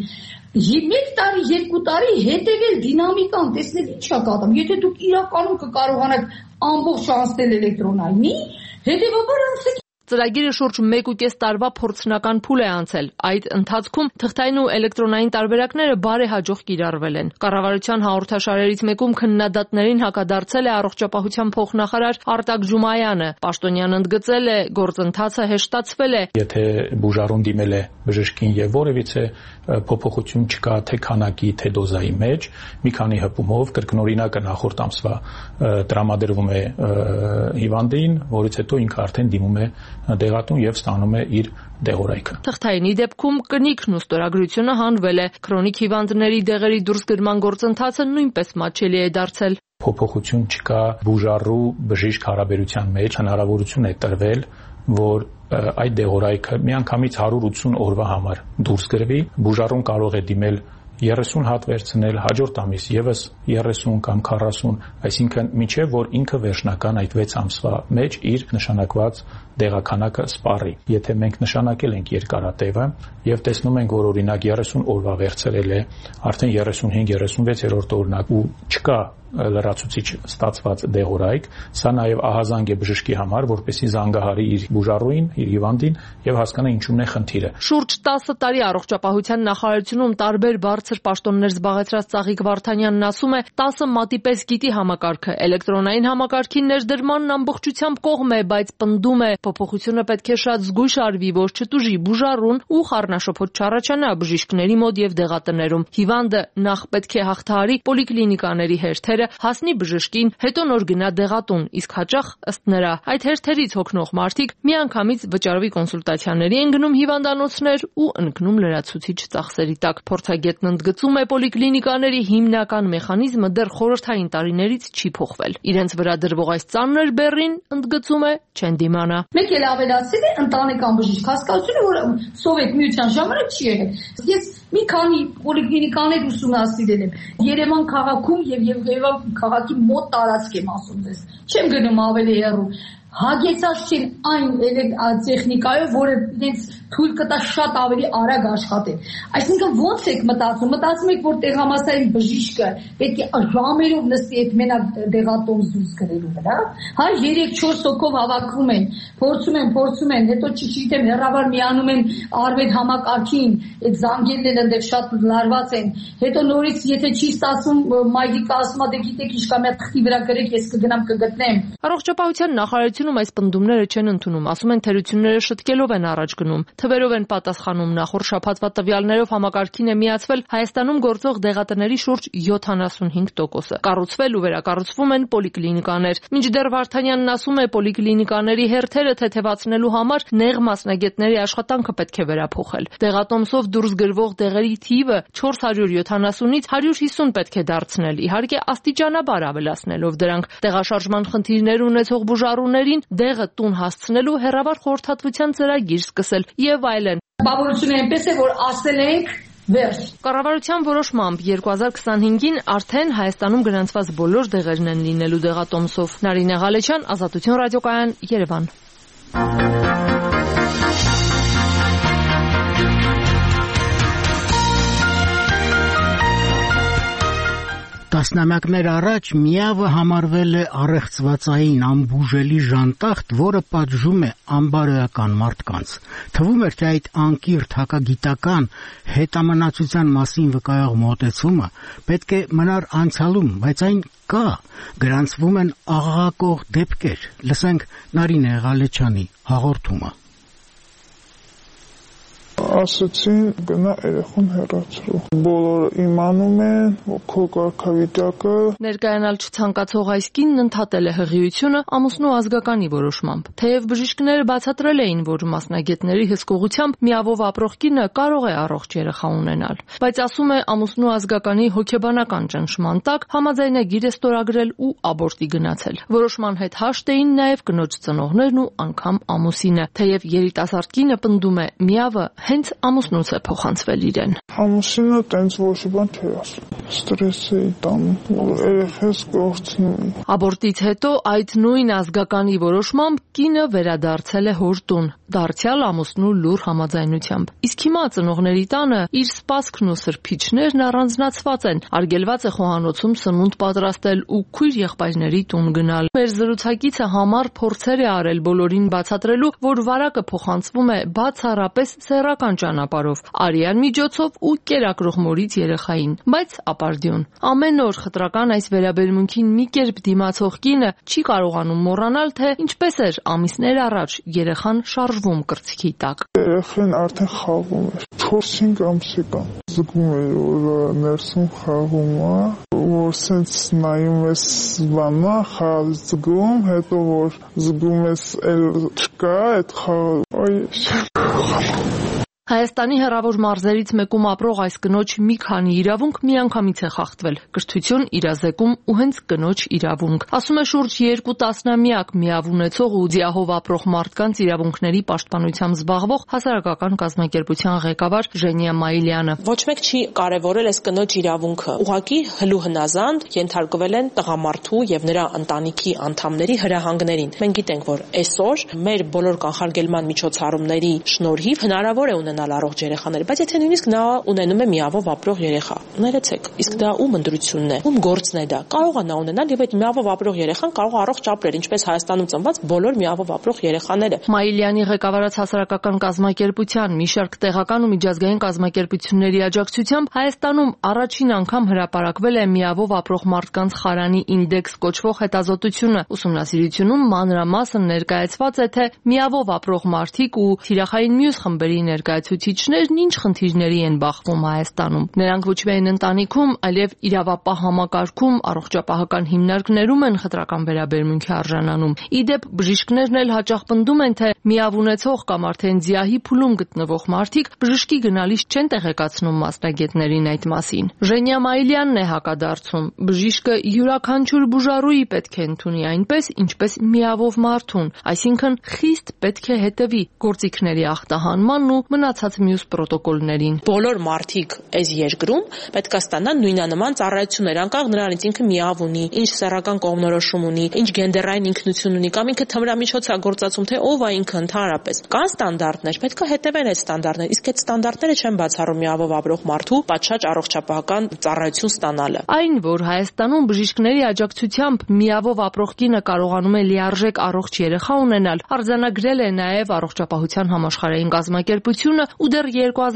1 տարի, 2 տարի հետևել դինամիկան, տեսնել ինչ է կատարում։ Եթե դուք իրականում կկարողանաք ամբողջ անցնել էլեկտրոնայինի, հետևաբար անցեք։ Ծրագիրը շուրջ 1.5 տարվա փորձնական փուլ է անցել։ Այդ ընթացքում թղթային ու էլեկտրոնային տարբերակները բարեհաջող կիրառվել են։ Կառավարության հաղորդաշարերից մեկում քննադատներին հակադարձել է առողջապահության փոխնախարար Արտակ Ջումայանը։ Պաշտոնյան ընդգծել է, գործընթացը հեշտացվել է։ Եթե բուժառուն դիմել է բժշկին եւ որևիցե փոփոխություն չկա թե քանակի, թե դոզայի մեջ, մի քանի հպումով կրկնօրինակը նախորդ ամսվա տրամադրվում է հիվանդին, որից հետո ինքը արդեն դիմում է դեղատուն եւ ստանում է իր դեղորայքը։ Թղթայինի դեպքում կնիքն ու ստորագրությունը հանվել է։ Քրոնիկ հիվանդների դեղերի դուրսգրման գործընթացը նույնպես մատչելի է դարձել։ Փոփոխություն չկա բուժառու բժիշկ հարաբերության մեջ, հնարավորություն է տրվել, որ այդ դեղորայքը միանգամից 180 օրվա համար դուրս գրվի, բուժառուն կարող է դիմել 30 հատ վերցնել, հաջորդ ամիս եւս 30 կամ 40, այսինքն մինչեւ որ ինքը վերջնական այդ 6 ամսվա մեջ իր նշանակված դեղաքանակը սպառի։ Եթե մենք նշանակել ենք երկարատևը եւ տեսնում ենք, որ օրինակ 30 օրվա վերցրել է, արդեն 35-36-րդ օրնակ ու չկա լրացուցիչ ստացված դեղորայք, սա նաև ահազանգ է բժշկի համար, որպեսզի զանգահարի իր բուժառուին, իր հիվանդին եւ հասկանա ինչումն է խնդիրը։ Շուրջ 10 տարի առողջապահության նախարարությունում տարբեր բարձր պաշտոններ զբաղեցրած Ծաղիկ Վարդանյանն ասում է, 10 մատի պես գիտի համակարգը, էլեկտրոնային համակարգի ներդրմանն ամբողջությամբ կողմ է, բայց պնդում է, փոփոխությունը պետք է շատ զգույշ արվի, որ չտուժի բուժառուն ու խառնաշփոթ չառաջանա բժիշկների մոտ եւ դեղատներում։ Հիվանդը նախ պետք է հաղթահարի պոլիկլինիկաների հերթերը, հասնի բժշկին, հետո նոր գնա դեղատուն, իսկ հաճախ ըստ նրա այդ հերթերից հոգնող մարդիկ միանգամից վճարովի կոնսուլտացիաների են գնում հիվանդանոցներ ու ընկնում լրացուցիչ ծախսերի տակ։ Փորձագետն ընդգծում է, պոլիկլինիկաների հիմնական մեխանիզմը դեռ խորհրդային տարիներից չի փոխվել։ Իրենց վրա դրվող այս ծանր բեռին, ընդգծում է, չեն դիմանա։ Մեկ էլ ավելացել է ընտանեկան բժիշկ հասկացությունը, որ Սովետ միության ժամանակ չի եղել։ Ես մի քանի պոլիկլինիկաներ ուսումնասիրել եմ Երևան քաղաքում եւ Երևան քաղաքի մոտ տարածք եմ ասում ձեզ։ Չեմ գնում ավելի հեռու։ Հագեցած չեն այն տեխնիկայով, որը ինձ թույլ կտա շատ ավելի արագ աշխատել։ Այսինքն ոնց եք մտածում։ Մտածում եք, որ տեղամասային բժիշկը պետք է ժամերով նստի այդ մենակ դեղատոմս դուրս գրելու վրա։ Հա 3-4 հոգով հավաքվում են, փորձում են, հետո չգիտեմ հեռավար միանում են արվետ համակարգին, այդ զանգերն էլ այնտեղ շատ լարված են։ Հետո նորից եթե չի ստացվում, մայրիկը ասում է, դե գիտեք, ինչ կա մի թղթի վրա գրեք, ես կգնամ կգտնեմ։ Առողջապահության նախարարությունում այս պնդումները չեն ընդունում, ասում են թերությունները շտկելով են առաջ գնում, թվերով են պատասխանում, նախորդ շաբաթվա տվյալներով համակարգին է միացվել Հայաստանում գործող դեղատների շուրջ 75%-ը։ Կառուցվել ու վերակառուցվում են պոլիկլինիկաներ։ Մինչդեռ Վարդանյանն ասում է, պոլիկլինիկաների հերթերը թեթևացնելու համար նեղ մասնագետների աշխատանքը պետք է վերափոխել։ Դեղատոմսով դուրս գրվող դեղերի թիվը 470-ից 150 պետք է դարձնել, իհարկե աստիճանաբար ավելացնելով դրանք։ Տեղաշարժման խնդիրներ ունեցող բուժառուներին դեղը տուն հասցնելու հեռավար խորհրդատվության ծրագիր սկսել եւ այլն։ Բավարարությունը այնպես է, որ ասել ենք վերջ։ Կառավարության որոշմամբ 2025-ին արդեն Հայաստանում գրանցված բոլոր դեղերն են լինելու դեղատոմսով։ Նարինե Ղալեչյան, Ազատություն ռադիոկայան, Երևան։ Տասնամյակներ առաջ միավը համարվել է առեղծվածային անբուժելի ժանտախտ, որը պատժում է անբարոյական մարդկանց։ Թվում էր, թե այդ անկիրթ հակագիտական հետամնացության մասին վկայող մոտեցումը պետք է մնար անցյալում, բայց այն կա, գրանցվում են աղաղակող դեպքեր։ Լսենք Նարինե Ղալեչյանի հաղորդումը։ Ասացին գնա երեխուն հեռացրու։ Բոլորը իմանում են, որ քո կարգավիճակը։ Ներկայանալ չցանկացող այս կինն ընդհատել է հղիությունը ամուսնու ազգականի որոշմամբ։ Թեև բժիշկները բացատրել էին, որ մասնագետների հսկողությամբ միավով ապրող կինը կարող է առողջ երեխա ունենալ, բայց ասում է ամուսնու ազգականի հոգեբանական ճնշման տակ համաձայնագիր է ստորագրել ու աբորտի գնացել։ Որոշման հետ հաշտ էին նաև կնոջ ծնողներն ու անգամ ամուսինը։ Թեև երիտասարդ կինը պնդում է, միավը հենց հենց ամուսնուց է փոխանցվել իրեն։ Ամուսինը տենց ոչ բան չէ ասում։ Ստրես է տանում, երեխես կորցնում։ Աբորտից հետո այդ նույն ազգականի որոշմամբ կինը վերադարձել է հոր տուն, դարձյալ ամուսնու լուր համաձայնությամբ։ Իսկ հիմա ծնողների տանը իր սպասքն ու սրբիչներն առանձնացված են, արգելված է խոհանոցում սնունդ պատրաստել ու քույր եղբայրների տուն գնալ։ Մեր զրուցակիցը համառ փորձեր է արել բոլորին բացատրելու, որ վարակը փոխանցվում է բացառապես սեռական ճանապարհով, արյան միջոցով ու կերակրող մորից երեխային, բայց ապարդյուն։ Ամեն օր խտրական այս վերաբերմունքին մի կերպ դիմացող կինը չի կարողանում մոռանալ, թե ինչպես էր ամիսներ առաջ երեխան շարժվում կրծքի տակ։ Երեխան արդեն խաղում էր 4-5 ամսական։ Զգում էր, որ ներսում խաղում է, որ սենց նայում ես բանա, խաղ զգում, հետո որ զգում ես էլ չկա, այդ խաղ Հայաստանի հեռավոր մարզերից մեկում ապրող այս կնոջ մի քանի իրավունք միանգամից է խախտվել՝ կրթություն, իրազեկում ու հենց կնոջ իրավունք։ Ասում է շուրջ 2 տասնամյակ միավ ունեցող ու ձիահով ապրող մարդկանց իրավունքների պաշտպանությամբ զբաղվող հասարակական կազմակերպության ղեկավար Ժենիա Մայիլյանը։ Ոչ մեկ չի կարևորել այս կնոջ իրավունքը։ Ուղղակի հլու հնազանդ ենթարկվել են տղամարդու եւ նրա ընտանիքի անդամների հրահանգներին։ Մենք գիտենք, որ այսօր մեր բոլոր կանխարգելման միջոցառումների շնորհիվ հնարավոր է առողջ երեխաներ, բայց եթե նույնիսկ նա ունենում է միավով ապրող երեխա, ներեցեք, իսկ դա ում ընտրությունն է, ում գործն է դա։ Կարող է նա ունենալ եւ այդ միավով ապրող երեխան կարող է առողջ ապրել, ինչպես Հայաստանում ծնված բոլոր միավով ապրող երեխաները։ Մայիլյանի ղեկավարած հասարակական կազմակերպության մի շարք տեղական ու միջազգային կազմակերպությունների աջակցությամբ Հայաստանում առաջին անգամ հրապարակվել է միավով ապրող մարդկանց խարանի ինդեքս կոչվող հետազոտությունը։ Ուսումնասիրությունում մանրամասն ներկայացված է, թե միավով ապրող մարդիկ ու թիրախային մյուս խմբերի ներկայացուցիչներն ինչ խնդիրների են բախվում Հայաստանում։ Նրանք ոչ միայն ընտանիքում, այլև իրավապահ համակարգում, առողջապահական հիմնարկներում են խտրական վերաբերմունքի արժանանում։ Իդեպ բժիշկներն էլ հաճախ պնդում են, թե միավ ունեցող կամ արդեն ձիահի փուլում գտնվող մարդիկ բժշկի գնալիս չեն տեղեկացնում մասնագետներին այդ մասին։ Ժենիա Մայիլյանն է հակադարձում։ Բժիշկը յուրաքանչյուր բուժառուի պետք է ընդունի այնպես, ինչպես միավով մարդուն, այսինքն խիստ պետք է հետևի գործիքների ախտահանման ու մնացած մյուս պրոտոկոլներին։ Բոլոր մարդիկ այս երկրում պետք է ստանան նույնանման ծառայություններ, անկախ նրանից ինքը միավ ունի, ինչ սեռական կողմնորոշում ունի, ինչ գենդերային ինքնություն ունի, կամ ինքը թմրամիջոց է գործածում, թե ով է ինքը ընդհանրապես։ Կան ստանդարտներ, պետք է հետևեն այդ ստանդարտներին, իսկ այդ ստանդարտները չեն բացառում միավով ապրող մարդու պատշաճ առողջապահական ծառայություն ստանալը։ Այն, որ Հայաստանում բժիշկների աջակցությամբ միավով ապրող կինը կարողանում է լիարժեք առողջ երեխա ունենալ, արձանագրել է նաև առողջապահության համաշխարհային կազմակերպությունը ու դեռ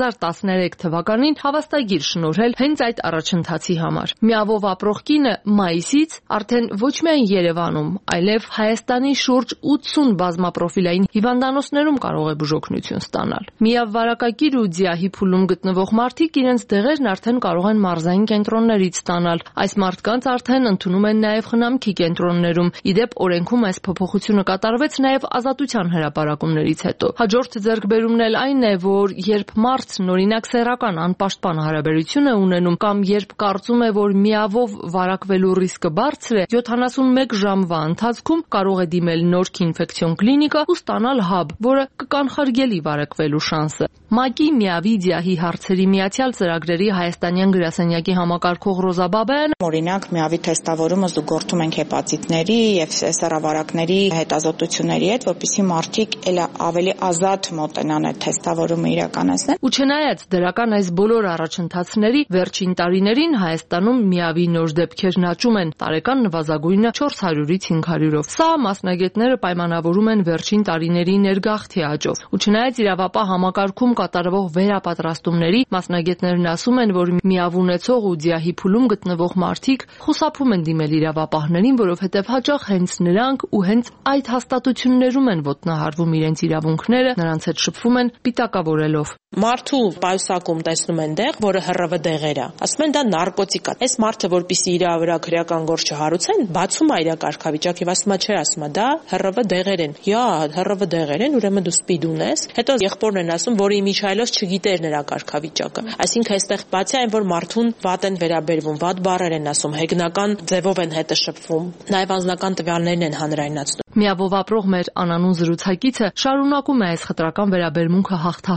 2013 թվականին հավաստագիր շնորհել հենց այդ առաջընթացի համար։ Միավով ապրող կինը մայիսից արդեն ոչ միայն Երևանում, այլև Հայաստանի շուրջ 80 բազմապրոֆիլային հիվանդանոցներում կարող է բուժօգնություն ստանալ։ Միավ վարակակիր ու ձիահի փուլում գտնվող մարդիկ իրենց դեղերն արդեն կարող են մարզային կենտրոններից ստանալ։ Այս մարդկանց արդեն ընդունում են նաև խնամքի կենտրոններում։ Իդեպ օրենքում այս փոփոխությունը կատարվեց նաև ազատության հրապարակումներից հետո։ Հաջորդ ձեռքբերումն էլ այն է, որ երբ մարդն օրինակ սեռական անպաշտպան հարաբերություն է ունենում կամ երբ կարծում է, որ միավով վարակվելու ռիսկը բարձր է, 71 ժամվա ընթացքում կարող է դիմել Նորքի ինֆեկցիոն կլինիկա ու ստանալ հաբ, որը կկանխարգելի վարակվելու շանսը։ ՄԱԿ-ի միավի ձիահի հարցերի միացյալ ծրագրերի հայաստանյան գրասենյակի համակարգող Ռոզա Բաբայանը օրինակ միավի թեստավորումը զուգորդում ենք հեպատիտների եւ սեռավարակների հետազոտությունների հետ, որպեսզի մարդիկ էլ ավելի ազատ մոտենան այդ թեստավորումը իրականացնեն։ Ու չնայած դրական այս բոլոր առաջընթացների վերջին տարիներին Հայաստանում միավի նոր դեպքերն աճում են, տարեկան նվազագույնը 400-ից 500-ով։ Սա մասնագետները պայմանավորում են վերջին տարիների ներգաղթի աճով։ Ու չնայած իրավապահ համակարգում կատարվող վերապատրաստումների, մասնագետներն ասում են, որ միավ ունեցող ու ձիահի փուլում գտնվող մարդիկ խուսափում են դիմել իրավապահներին, որովհետև հաճախ հենց նրանք ու հենց այդ հաստատություններում են ոտնահարվում իրենց իրավունքները, նրանց հետ շփվում են պիտակավորելով։ Մարդու պայուսակում տեսնում են դեղ, որը ՀՌՎ դեղեր է։ Ասում են դա նարկոտիկ է։ Այս մարդը, որպեսզի իր վրա քրեական գործ չհարուցեն, բացում է իր կարգավիճակ եւ ասում է, չէ, ասում է, դա ՀՌՎ դեղեր են։ Յա, ՀՌՎ դեղեր են, ուրեմն դու սպիդ ունես։ Հետո եղբորն են ասում, որ իմիջայլոց չգիտեր նրա կարգավիճակը։ Այսինքն այստեղ բացի այն, որ մարդուն վատ են վերաբերվում, վատ բառեր են ասում, հեգնական ձևով են հետը շփվում, նաեւ անձնական տվյալներն են հանրայնացնում։ Միավով ապրող մեր անանուն զրուցակիցը շարունակում է այս խտրական վերաբերմունքը հաղթահարել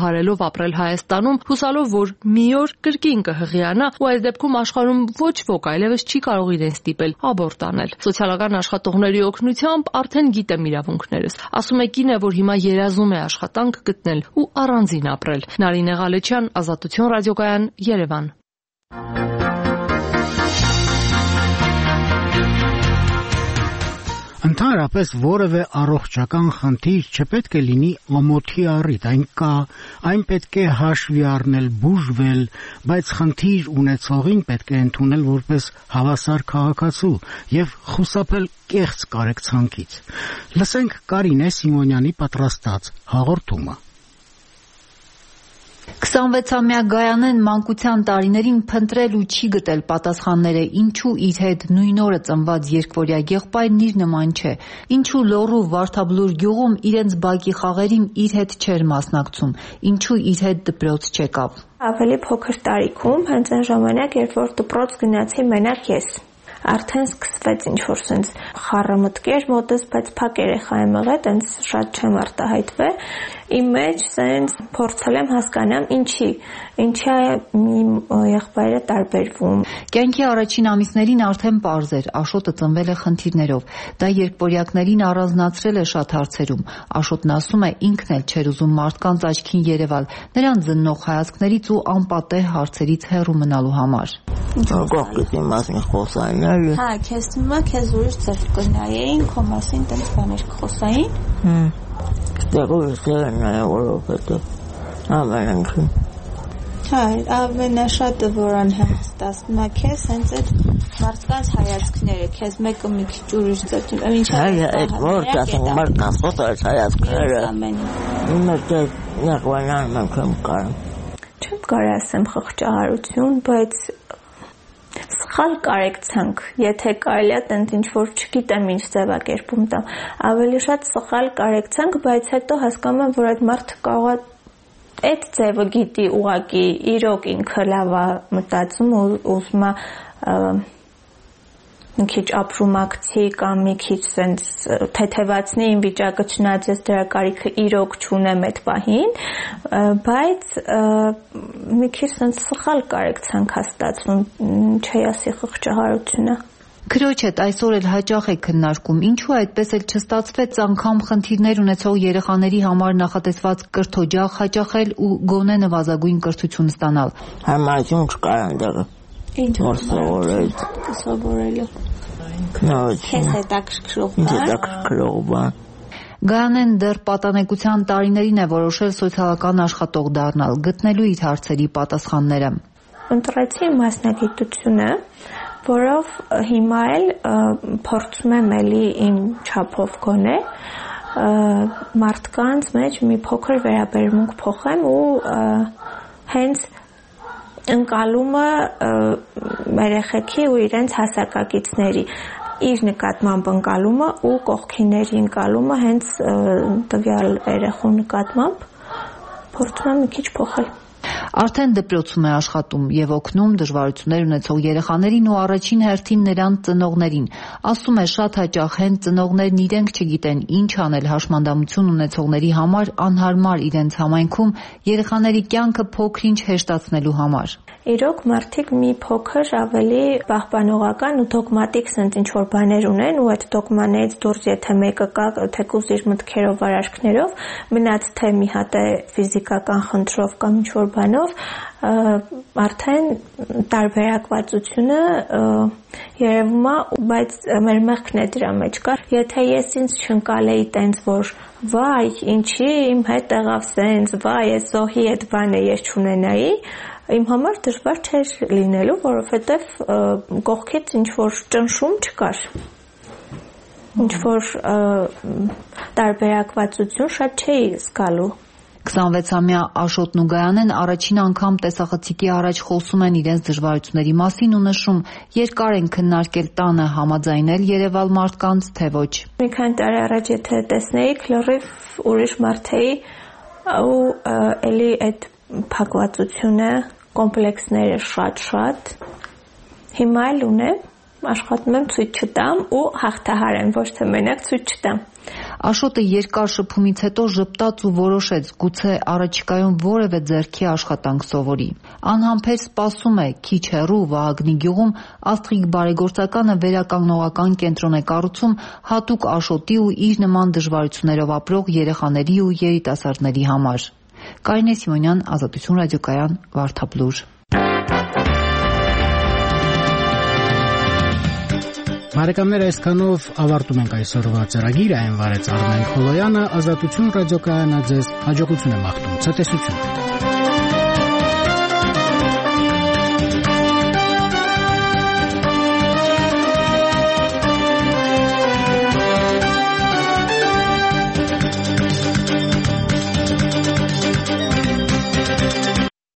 հաղթահարելով ապրել Հայաստանում, հուսալով, որ մի օր կրկին կհղիանա ու այս դեպքում աշխարհում ոչ ոք այլևս չի կարող իրեն ստիպել աբորտ անել։ Սոցիալական աշխատողների օգնությամբ արդեն գիտեմ իրավունքներս։ Ասում է կինը, որ հիմա երազում է աշխատանք գտնել ու առանձին ապրել։ Նարինե Ղալեչյան, Ազատություն ռադիոկայան, Երևան։ Ընդհանրապես որևէ առողջական խնդիր չպետք է լինի ամոթի առիթ, այն պետք է հաշվի առնել, բուժվել, բայց խնդիր ունեցողին պետք է ընդունել որպես հավասար քաղաքացու եւ խուսափել կեղծ կարեկցանքից։ Լսենք Կարինե Սիմոնյանի պատրաստած հաղորդումը։ 26-ամյա Գայանեն մանկության տարիներին փնտրել ու չի գտել պատասխանները, ինչու իր հետ նույն օրը ծնված երկվորյա եղբայրն իր նման չէ, ինչու Լոռու Վարդաբլուր գյուղում իրենց բակի խաղերին իր հետ չէր մասնակցում, ինչու իր հետ դպրոց չեկավ։ Ավելի փոքր տարիքում, հենց այն ժամանակ, երբ որ դպրոց գնացի մենակ ես, արդեն սկսվեց ինչ-որ սենց խառը մտքեր մոտս, բայց փակ երեխա եմ եղել, տենց շատ չեմ արտահայտվել, իմ մեջ սենց փորձել եմ հասկանամ ինչի իմ եղբայրը տարբերվում։ Կյանքի առաջին ամիսներին արդեն պարզ էր, Աշոտը ծնվել է խնդիրներով, դա երկվորյակներին առանձնացրել է շատ հարցերում, Աշոտն ասում է ինքն էլ չէր ուզում մարդկանց աչքին երևալ, նրան զննող հայացքներից ու անպատեհ հարցերից հեռու մնալու համար։ Հա, քեզ թվում է, քեզ ուրիշ ձև կնայեին, քո մասին տենց բաներ կխոսային։ Հա, ամենաշատը որ անհանգստացնում է քեզ, հենց այդ մարդկանց հայացքները, քեզ մեկը մի քիչ ուրիշ ձև, այդ որ մարդկանց խոսած հայացքները։ Չեմ կարող ասեմ խղճահարություն, բայց սխալ կարեկցանք, եթե կարելի է տենց ինչ-որ չգիտեմ ինչ ձևակերպում տամ, ավելի շատ սխալ կարեկցանք, բայց հետո հասկանում եմ, որ այդ մարդը կարող է այդ ձևը գիտի ուղղակի իրոք ինքը լավ է մտածում ու ուզում է մի քիչ ապրումակցի կամ մի քիչ սենց թեթևացնի իմ վիճակը, չնայած ես դրա կարիքը իրոք չունեմ այդ պահին, բայց մի քիչ սենց սխալ կարեկցանք հաստատվում, չի ասի խղճահարությունը։ Քրոջ հետ այսօր էլ հաճախ է քննարկում, ինչու այդպես էլ չստացվեց անգամ խնդիրներ ունեցող երեխաների համար նախատեսված կրթօջախ հաճախել ու գոնե նվազագույն կրթություն ստանալ։ Համարություն չկար այնտեղ։ Ինչ սովորելու։ Քեզ հետաքրքրող բան։ Գայանեն դեռ պատանեկության տարիներին է որոշել սոցիալական աշխատող դառնալ, գտնելու իր հարցերի պատասխանները։ Ընտրեցի մասնագիտությունը, որով հիմա էլ փորձում եմ էլի իմ չափով գոնե մարդկանց մեջ մի փոքր վերաբերմունք փոխեմ ու հենց ընկալումը երեխեքի ու իրենց հասակակիցների իր նկատմամբ ընկալումը ու կողքիների ընկալումը հենց տվյալ երեխու նկատմամբ փորձում եմ մի քիչ փոխել։ Արդեն դպրոցում է աշխատում եւ օգնում դժվարություններ ունեցող երեխաներին ու առաջին հերթին նրանց ծնողներին։ Ասում է շատ հաճախ հենց ծնողներն իրենք չգիտեն ինչ անել հաշմանդամություն ունեցողների համար անհարմար իրենց համայնքում երեխաների կյանքը փոքր-ինչ հեշտացնելու համար։ Իրոք մարդիկ մի փոքր ավելի պահպանողական ու դոգմատիկ սենց ինչ-որ բաներ ունեն ու այդ դոգմաներից դուրս եթե մեկը կա թեկուզ իր մտքերով վարաշքներով, մնաց թե մի հատ է ֆիզիկական խնդրով կամ ինչ-որ բանով, արդեն տարբերակվածությունը երևում է, բայց մեր մեղքն է դրա մեջ կար։ Եթե ես ինձ չընկալեի տենց, որ վայ, ինչի իմ հետ եղավ սենց, վայ, ես զոհի այդ բանը ես չունենայի, իմ համար դժվար չէր լինելու, որովհետև կողքից ինչ-որ ճնշում չկար, ինչ-որ տարբերակվածություն շատ չէի զգալու։ 26-ամյա Աշոտն ու Գայանեն առաջին անգամ տեսախցիկի առաջ խոսում են իրենց դժվարությունների մասին ու նշում, երկար են քննարկել տանը համաձայնել երևալ մարդկանց, թե ոչ։ Մի քանի տարի առաջ եթե տեսնեիք, լրիվ ուրիշ մարդ էի ու էլի այդ փակվածությունը, կոմպլեքսները շատ, հիմա էլ ունեմ, աշխատում եմ ցույց չտամ ու հաղթահարեմ, ոչ թե մենակ ցույց չտամ։ Աշոտը երկար շփումից հետո ժպտաց ու որոշեց գուցե առաջիկայում որևէ ձեռքի աշխատանք սովորի։ Անհամբեր սպասում է քիչ հեռու Վահագնի գյուղում Աստղիկ բարեգործականը վերականգնողական կենտրոն է կառուցում հատուկ Աշոտի ու իր նման դժվարություններով ապրող երեխաների ու երիտասարդների համար։ Կարինե Սիմոնյան, Ազատություն ռադիոկայան, Վարդապլուր։ Բարեկամներ, այսքանով ավարտում ենք այսօրվա ծրագիրը, այն վարեց Արմեն Խոլոյանը, Ազատություն ռադիոկայանը ձեզ հաջողություն է մաղթում, ցտեսություն։